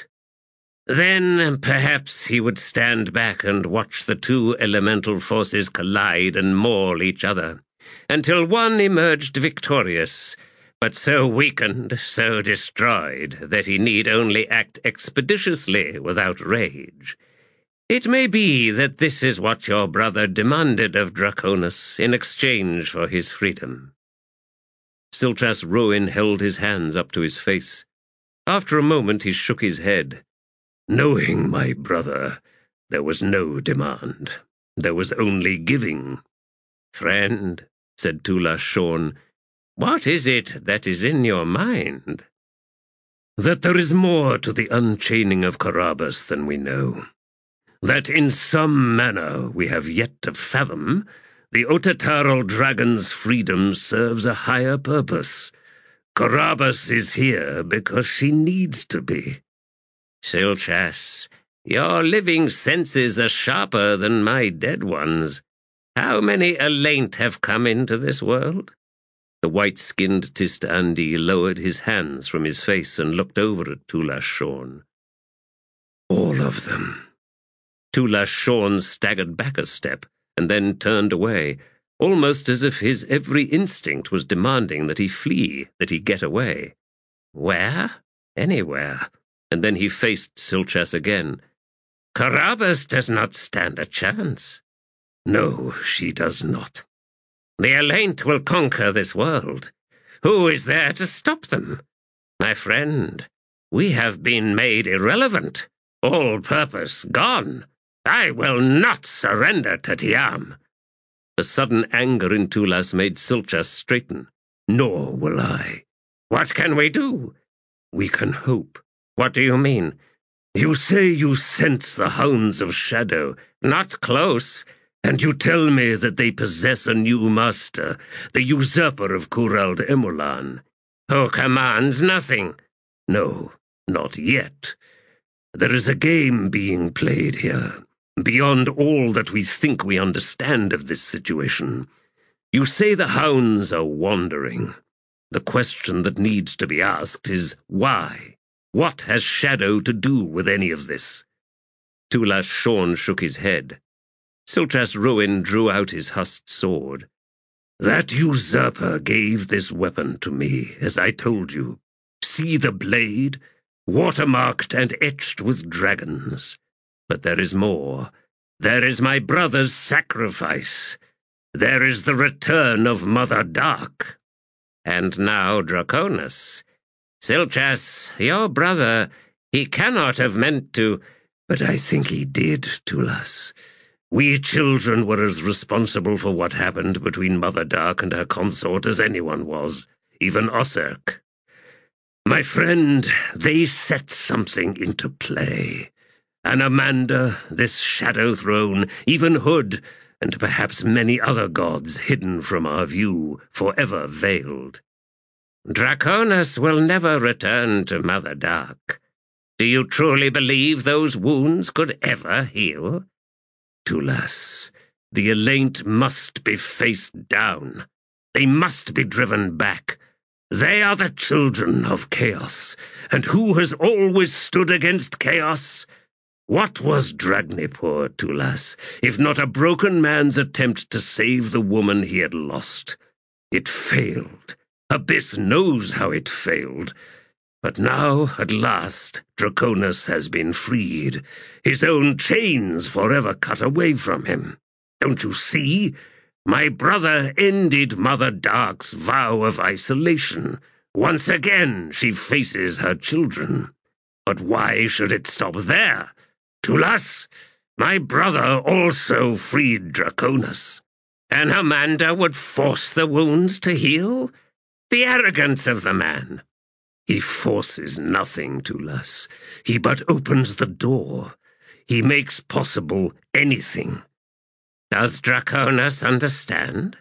Then perhaps he would stand back and watch the two elemental forces collide and maul each other, until one emerged victorious, but so weakened, so destroyed, that he need only act expeditiously without rage. It may be that this is what your brother demanded of Draconis in exchange for his freedom. Silchas Roin held his hands up to his face. After a moment he shook his head. Knowing my brother, there was no demand. There was only giving. Friend, said Tulash Shorn, what is it that is in your mind? That there is more to the unchaining of Carabas than we know. That in some manner we have yet to fathom, the Otataral dragon's freedom serves a higher purpose. Carabas is here because she needs to be. Silchas, your living senses are sharper than my dead ones. How many Elent have come into this world? The white-skinned Tistandi lowered his hands from his face and looked over at Tulash Shorn. All of them. Tulash Shorn staggered back a step and then turned away, almost as if his every instinct was demanding that he flee, that he get away. Where? Anywhere. And then he faced Silchas again. Carabas does not stand a chance. No, she does not. The Elent will conquer this world. Who is there to stop them? My friend, we have been made irrelevant, all purpose gone. I will not surrender to Tiam." The sudden anger in Tulas made Silchas straighten. "Nor will I. What can we do?" "We can hope." "What do you mean?" "You say you sense the Hounds of Shadow." "Not close." "And you tell me that they possess a new master, the usurper of Kurald Emulan." "Who commands nothing." "No, not yet. There is a game being played here, beyond all that we think we understand of this situation. You say the Hounds are wandering. The question that needs to be asked is why? What has Shadow to do with any of this?" Tulas Shorn shook his head. Silchas Rowan drew out his husked sword. "That usurper gave this weapon to me, as I told you. See the blade? Watermarked and etched with dragons. But there is more. There is my brother's sacrifice. There is the return of Mother Dark." "And now Draconis. Silchas, your brother, he cannot have meant to—" "But I think he did, Tulas. We children were as responsible for what happened between Mother Dark and her consort as anyone was, even Oserk. My friend, they set something into play. Anamanda, this Shadow Throne, even Hood, and perhaps many other gods hidden from our view, forever veiled." "Draconis will never return to Mother Dark. Do you truly believe those wounds could ever heal?" "Tulas, the Elaint must be faced down. They must be driven back. They are the children of chaos. And who has always stood against chaos? What was Dragnipur, Tulas, if not a broken man's attempt to save the woman he had lost? It failed. Abyss knows how it failed. But now, at last, Draconis has been freed, his own chains forever cut away from him. Don't you see? My brother ended Mother Dark's vow of isolation. Once again she faces her children. But why should it stop there? Tulas, my brother also freed Draconis. And Amanda would force the wounds to heal? The arrogance of the man. He forces nothing, Tulas. He but opens the door. He makes possible anything. Does Draconis understand?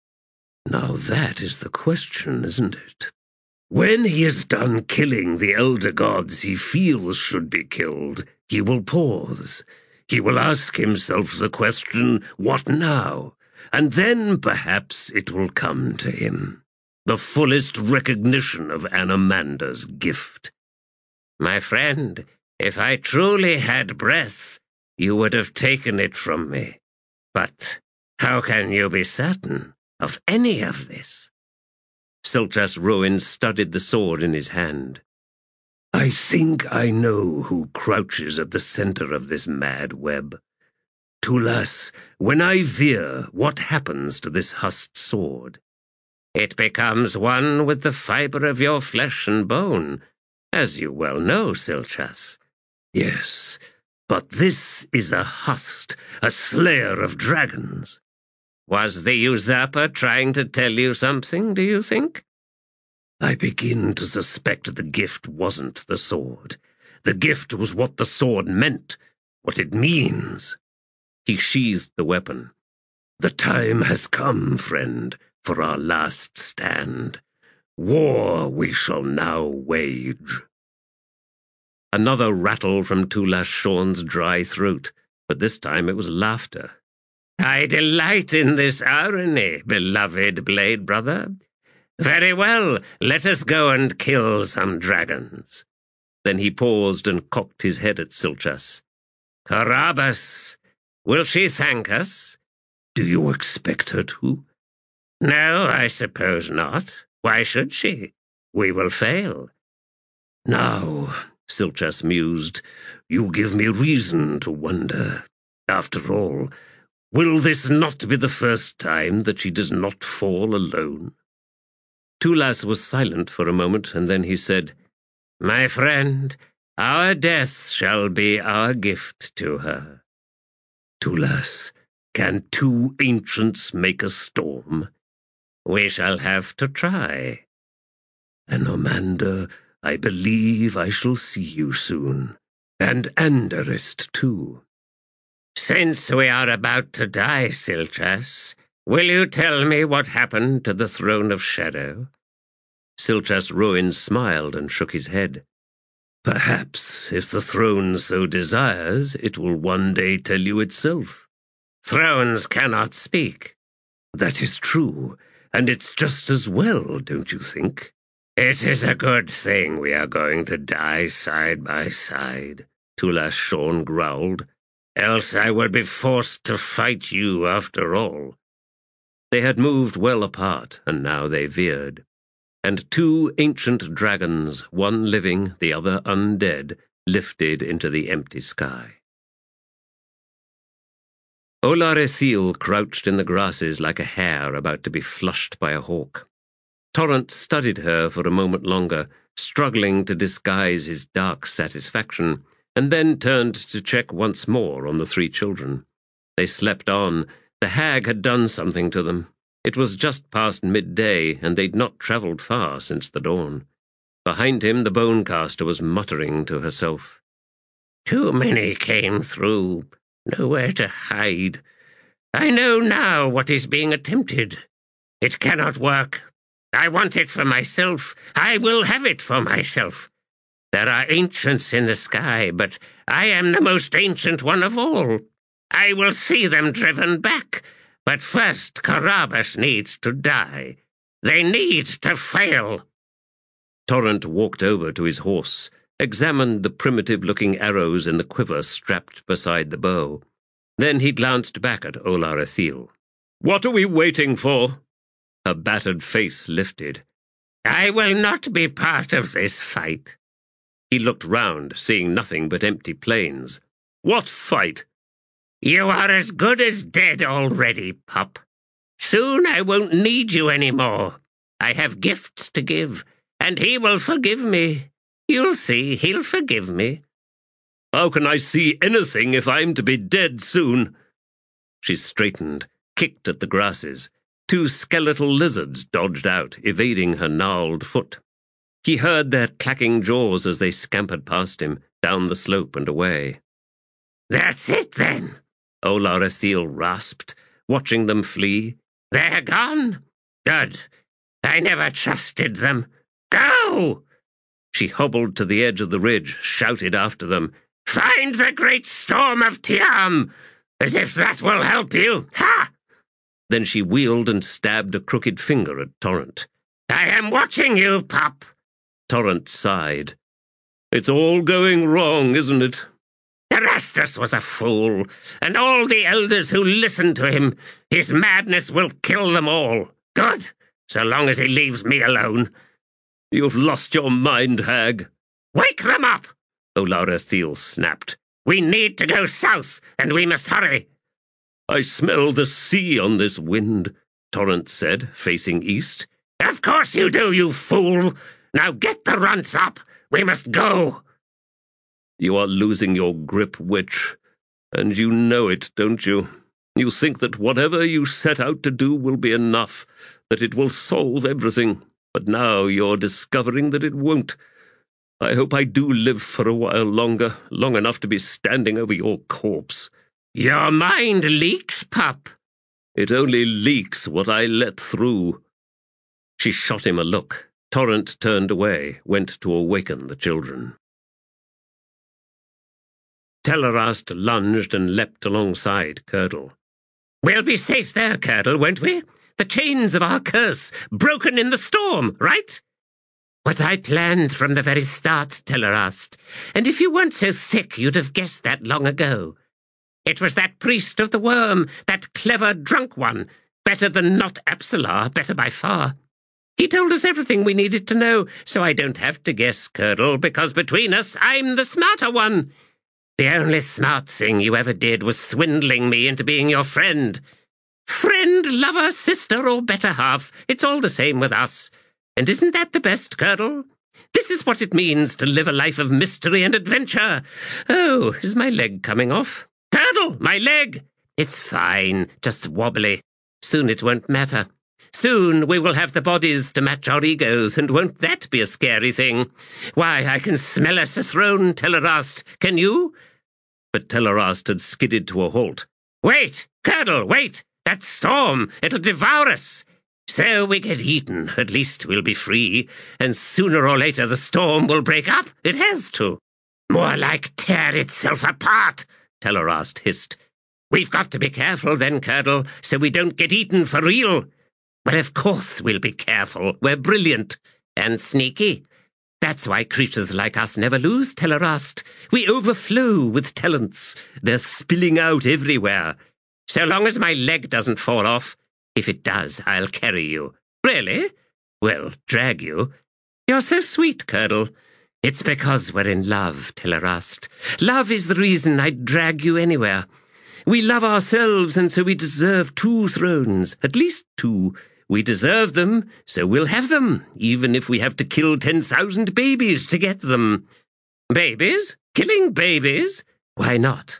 Now that is the question, isn't it? When he is done killing the elder gods he feels should be killed, he will pause. He will ask himself the question, what now? And then perhaps it will come to him. The fullest recognition of Anamanda's gift. My friend, if I truly had breath, you would have taken it from me. But how can you be certain of any of this? Silchas Rowan studied the sword in his hand. I think I know who crouches at the center of this mad web. Tulas, when I veer, what happens to this husked sword? It becomes one with the fibre of your flesh and bone, as you well know, Silchas. Yes, but this is a hust, a slayer of dragons. Was the usurper trying to tell you something, do you think? I begin to suspect the gift wasn't the sword. The gift was what the sword meant, what it means. He sheathed the weapon. The time has come, friend, for our last stand. War we shall now wage. Another rattle from Tulas Shorn's dry throat, but this time it was laughter. I delight in this irony, beloved blade brother. Very well, let us go and kill some dragons. Then he paused and cocked his head at Silchas. Carabas, will she thank us? Do you expect her to? No, I suppose not. Why should she? We will fail. Now, Silchas mused, you give me reason to wonder. After all, will this not be the first time that she does not fall alone? Tulas was silent for a moment, and then he said, My friend, our death shall be our gift to her. Tulas, can two ancients make a storm? We shall have to try. Anomander, I believe I shall see you soon. And Anderist, too. Since we are about to die, Siltras, will you tell me what happened to the Throne of Shadow? Siltras Roin smiled and shook his head. Perhaps, if the throne so desires, it will one day tell you itself. Thrones cannot speak. That is true, and it's just as well, don't you think? It is a good thing we are going to die side by side, Tulas Shorn growled. Else I would be forced to fight you after all. They had moved well apart, and now they veered. And two ancient dragons, one living, the other undead, lifted into the empty sky. Olar-Ethil crouched in the grasses like a hare about to be flushed by a hawk. Torrent studied her for a moment longer, struggling to disguise his dark satisfaction, and then turned to check once more on the three children. They slept on. The hag had done something to them. It was just past midday, and they'd not travelled far since the dawn. Behind him, the Bonecaster was muttering to herself. Too many came through. Nowhere to hide. I know now what is being attempted. It cannot work. I want it for myself. I will have it for myself. There are ancients in the sky, but I am the most ancient one of all. I will see them driven back. But first, Carabas needs to die. They need to fail. Torrent walked over to his horse, examined the primitive-looking arrows in the quiver strapped beside the bow. Then he glanced back at Olar-Ethil. "What are we waiting for?" Her battered face lifted. "I will not be part of this fight." He looked round, seeing nothing but empty plains. "What fight?" "You are as good as dead already, pup. Soon I won't need you any more. I have gifts to give, and he will forgive me. You'll see, he'll forgive me." "How can I see anything if I'm to be dead soon?" She straightened, kicked at the grasses. Two skeletal lizards dodged out, evading her gnarled foot. He heard their clacking jaws as they scampered past him, down the slope and away. "That's it, then," Olar-Ethil rasped, watching them flee. "They're gone? Good. I never trusted them. Go!" She hobbled to the edge of the ridge, shouted after them. "Find the great storm of Tiam! As if that will help you! Ha!" Then she wheeled and stabbed a crooked finger at Torrent. "I am watching you, pup." Torrent sighed. "It's all going wrong, isn't it?" "Erastus was a fool, and all the elders who listened to him. His madness will kill them all. Good, so long as he leaves me alone." "You've lost your mind, hag." "Wake them up!" Olar-Ethil snapped. "We need to go south, and we must hurry." "I smell the sea on this wind," Torrent said, facing east. "Of course you do, you fool. Now get the runts up. We must go." "You are losing your grip, witch, and you know it, don't you? You think that whatever you set out to do will be enough, that it will solve everything, but now you're discovering that it won't. I hope I do live for a while longer, long enough to be standing over your corpse." "Your mind leaks, pup." "It only leaks what I let through." She shot him a look. Torrent turned away, went to awaken the children. Telerast lunged and leapt alongside Curdle. "We'll be safe there, Curdle, won't we? The chains of our curse, broken in the storm, right?" "What I planned from the very start, Telerast, and if you weren't so thick you'd have guessed that long ago. It was that priest of the worm, that clever drunk one, better than not Apsalar, better by far. He told us everything we needed to know, so I don't have to guess, Curdle, because between us I'm the smarter one. The only smart thing you ever did was swindling me into being your friend. Friend, lover, sister, or better half, it's all the same with us. And isn't that the best, Curdle? This is what it means to live a life of mystery and adventure. Oh, is my leg coming off? Curdle, my leg! It's fine, just wobbly. Soon it won't matter. Soon we will have the bodies to match our egos, and won't that be a scary thing? Why, I can smell us a throne, Telerast. Can you? But Telerast had skidded to a halt. Wait, Curdle, wait! That storm, it'll devour us! So we get eaten, at least we'll be free, and sooner or later the storm will break up. It has to. More like tear itself apart, Telerast hissed. We've got to be careful then, Curdle, so we don't get eaten for real. Well, of course we'll be careful. We're brilliant and sneaky. That's why creatures like us never lose, Telerast. We overflow with talents. They're spilling out everywhere. So long as my leg doesn't fall off. If it does, I'll carry you. Really? Well, drag you. You're so sweet, Curdle. It's because we're in love, Telerast. Love is the reason I'd drag you anywhere. We love ourselves, and so we deserve two thrones, at least two. We deserve them, so we'll have them, even if we have to kill ten thousand babies to get them. Babies? Killing babies? Why not?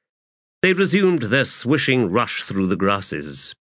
They resumed their swishing rush through the grasses.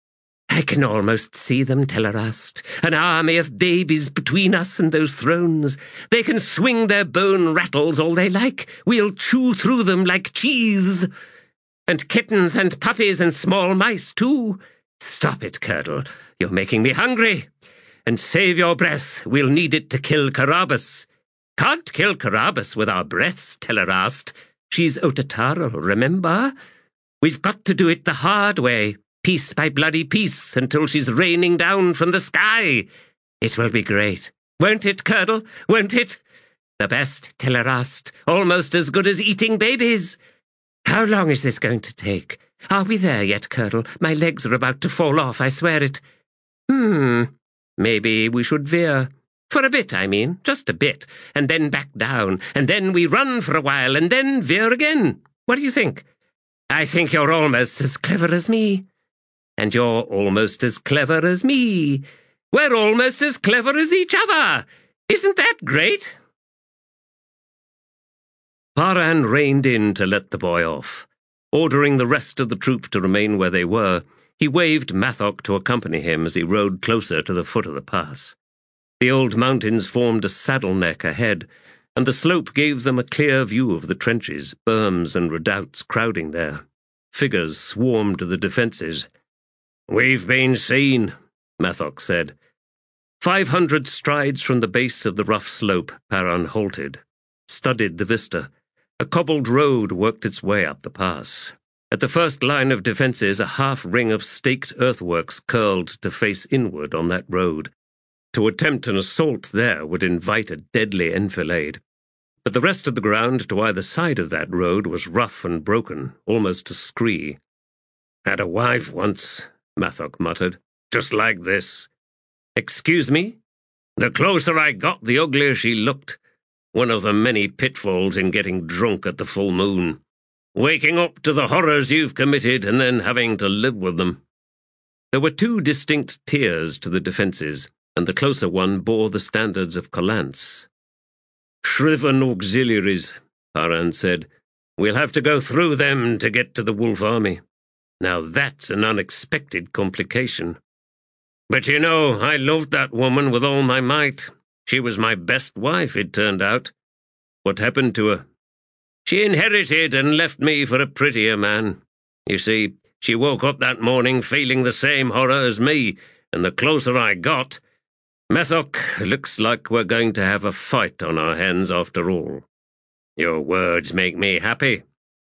I can almost see them, Telerast. An army of babies between us and those thrones. They can swing their bone rattles all they like. We'll chew through them like cheese. And kittens and puppies and small mice, too. Stop it, Curdle. You're making me hungry. And save your breath. We'll need it to kill Carabas. Can't kill Carabas with our breaths, Telerast. She's Otataral, remember? We've got to do it the hard way, piece by bloody piece, until she's raining down from the sky. It will be great. Won't it, Curdle? Won't it? The best, Telerast. Almost as good as eating babies. How long is this going to take? Are we there yet, Curdle? My legs are about to fall off, I swear it. Hmm, maybe we should veer. For a bit, I mean, just a bit, and then back down, and then we run for a while, and then veer again. What do you think? I think you're almost as clever as me. And you're almost as clever as me. We're almost as clever as each other. Isn't that great? Paran reined in to let the boy off. Ordering the rest of the troop to remain where they were, he waved Mathok to accompany him as he rode closer to the foot of the pass. The old mountains formed a saddle neck ahead, and the slope gave them a clear view of the trenches, berms and redoubts crowding there. Figures swarmed the defences. "We've been seen," Mathok said. Five hundred strides from the base of the rough slope, Paran halted, studied the vista. A cobbled road worked its way up the pass. At the first line of defences, a half-ring of staked earthworks curled to face inward on that road. To attempt an assault there would invite a deadly enfilade. But the rest of the ground to either side of that road was rough and broken, almost a scree. "Had a wife once," Mathok muttered. "Just like this." "Excuse me?" "The closer I got, the uglier she looked. One of the many pitfalls in getting drunk at the full moon. Waking up to the horrors you've committed and then having to live with them." There were two distinct tiers to the defences, and the closer one bore the standards of Collant's. "Shriven auxiliaries," Paran said. "We'll have to go through them to get to the wolf army. Now that's an unexpected complication. But you know, I loved that woman with all my might. She was my best wife, it turned out." "What happened to her?" "She inherited and left me for a prettier man. You see, she woke up that morning feeling the same horror as me, and the closer I got—" "Mathok, looks like we're going to have a fight on our hands after all." "Your words make me happy."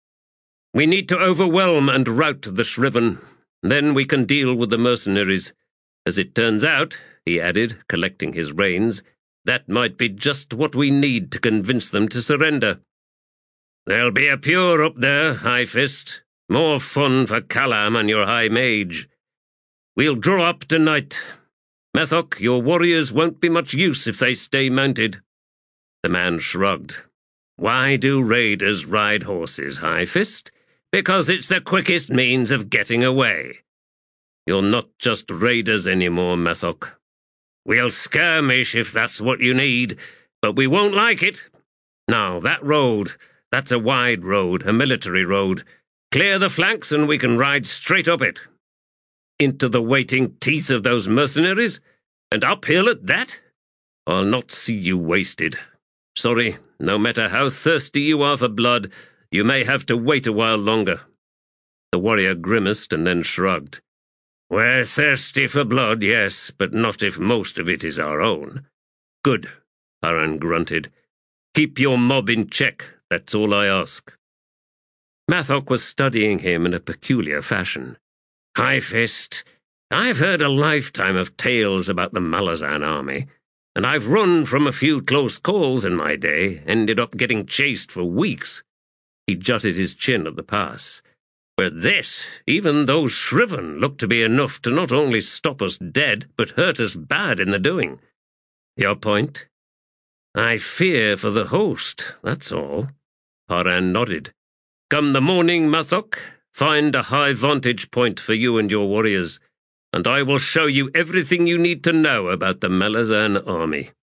"We need to overwhelm and rout the Shriven. Then we can deal with the mercenaries. As it turns out," he added, collecting his reins, "that might be just what we need to convince them to surrender." "There'll be a pure up there, High Fist. More fun for Kalam and your High Mage." "We'll draw up tonight. Mathok, your warriors won't be much use if they stay mounted." The man shrugged. "Why do raiders ride horses, High Fist? Because it's the quickest means of getting away." "You're not just raiders anymore, Mathok." "We'll skirmish if that's what you need, but we won't like it. Now, that road, that's a wide road, a military road. Clear the flanks and we can ride straight up it. Into the waiting teeth of those mercenaries, and uphill at that? I'll not see you wasted. Sorry, no matter how thirsty you are for blood, you may have to wait a while longer." The warrior grimaced and then shrugged. "We're thirsty for blood, yes, but not if most of it is our own." "Good," Paran grunted. "Keep your mob in check, that's all I ask." Mathock was studying him in a peculiar fashion. "High Fist, I've heard a lifetime of tales about the Malazan army, and I've run from a few close calls in my day, ended up getting chased for weeks." He jutted his chin at the pass. "But this, even those Shriven, look to be enough to not only stop us dead, but hurt us bad in the doing. Your point?" "I fear for the host, that's all." Paran nodded. "Come the morning, Mathock, find a high vantage point for you and your warriors, and I will show you everything you need to know about the Malazan army."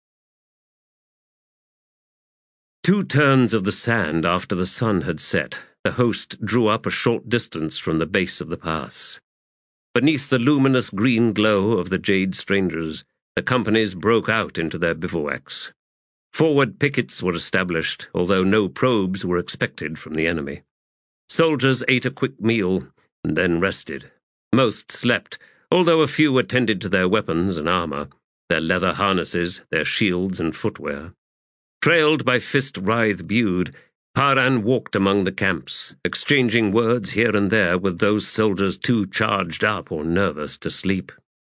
Two turns of the sand after the sun had set, the host drew up a short distance from the base of the pass. Beneath the luminous green glow of the Jade Strangers, the companies broke out into their bivouacs. Forward pickets were established, although no probes were expected from the enemy. Soldiers ate a quick meal and then rested. Most slept, although a few attended to their weapons and armor, their leather harnesses, their shields and footwear. Trailed by Fist-Writhe Bude, Paran walked among the camps, exchanging words here and there with those soldiers too charged up or nervous to sleep.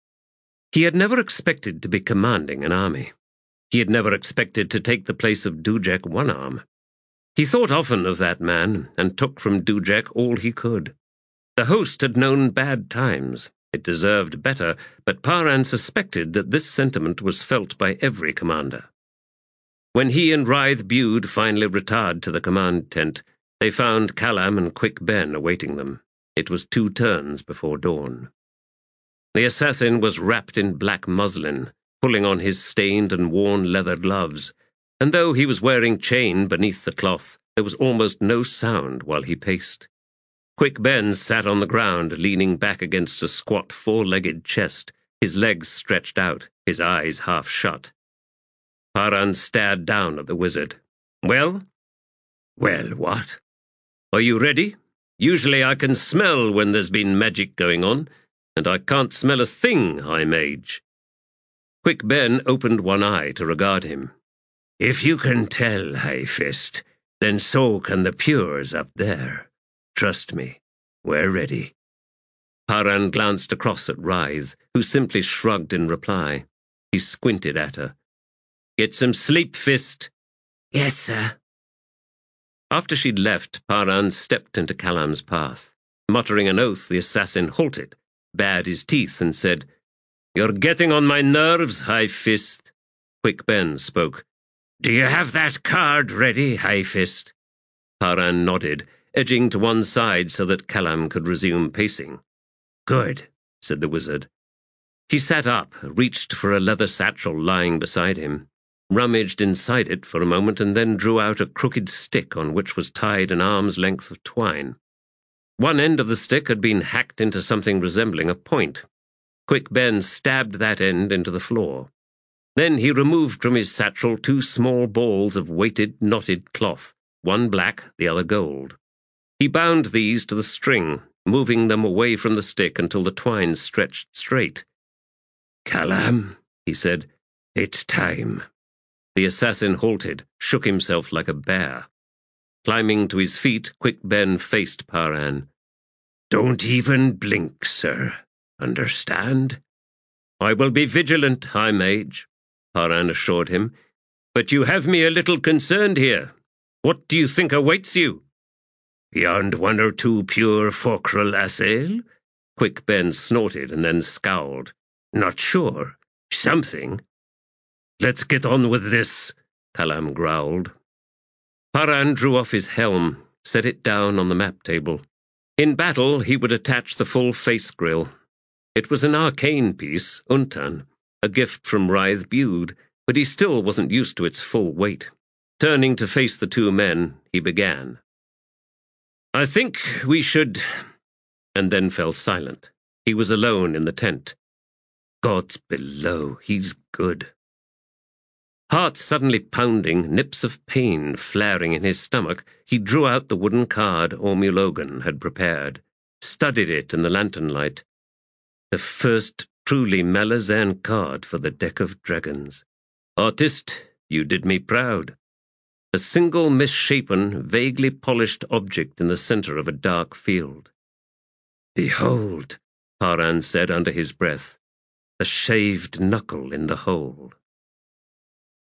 He had never expected to be commanding an army. He had never expected to take the place of Dujek One-Arm. He thought often of that man, and took from Dujek all he could. The host had known bad times. It deserved better, but Paran suspected that this sentiment was felt by every commander. When he and Writhe Bude finally retired to the command tent, they found Kalam and Quick Ben awaiting them. It was two turns before dawn. The assassin was wrapped in black muslin, pulling on his stained and worn leather gloves, and though he was wearing chain beneath the cloth, there was almost no sound while he paced. Quick Ben sat on the ground, leaning back against a squat four-legged chest, his legs stretched out, his eyes half shut. Paran stared down at the wizard. "Well?" "Well, what?" "Are you ready? Usually I can smell when there's been magic going on, and I can't smell a thing, High Mage." Quick Ben opened one eye to regard him. "If you can tell, High Fist, then so can the Pures up there. Trust me, we're ready." Paran glanced across at Writhe, who simply shrugged in reply. He squinted at her. "Get some sleep, Fist." "Yes, sir." After she'd left, Paran stepped into Kalam's path. Muttering an oath, the assassin halted, bared his teeth, and said, "You're getting on my nerves, High Fist." Quick Ben spoke. "Do you have that card ready, High Fist?" Paran nodded, edging to one side so that Kalam could resume pacing. "Good," said the wizard. He sat up, reached for a leather satchel lying beside him, rummaged inside it for a moment, and then drew out a crooked stick on which was tied an arm's length of twine. One end of the stick had been hacked into something resembling a point. Quick Ben stabbed that end into the floor. Then he removed from his satchel two small balls of weighted, knotted cloth, one black, the other gold. He bound these to the string, moving them away from the stick until the twine stretched straight. "Kalam," he said, "it's time." The assassin halted, shook himself like a bear. Climbing to his feet, Quick Ben faced Paran. "Don't even blink, sir. Understand?" "I will be vigilant, High Mage," Paran assured him. "But you have me a little concerned here. What do you think awaits you?" "Beyond one or two pure Focral assail?" Quick Ben snorted and then scowled. "Not sure. Something." "Let's get on with this," Kalam growled. Paran drew off his helm, set it down on the map table. In battle, he would attach the full face grill. It was an arcane piece, Untan, a gift from Writhe Bude, but he still wasn't used to its full weight. Turning to face the two men, he began. I think we should... and then fell silent. He was alone in the tent. God's below, he's good. Heart suddenly pounding, nips of pain flaring in his stomach, he drew out the wooden card Ormulogan had prepared, studied it in the lantern light. The first truly Malazan card for the deck of dragons. Artist, you did me proud. A single misshapen, vaguely polished object in the center of a dark field. Behold, Paran said under his breath, the shaved knuckle in the hole.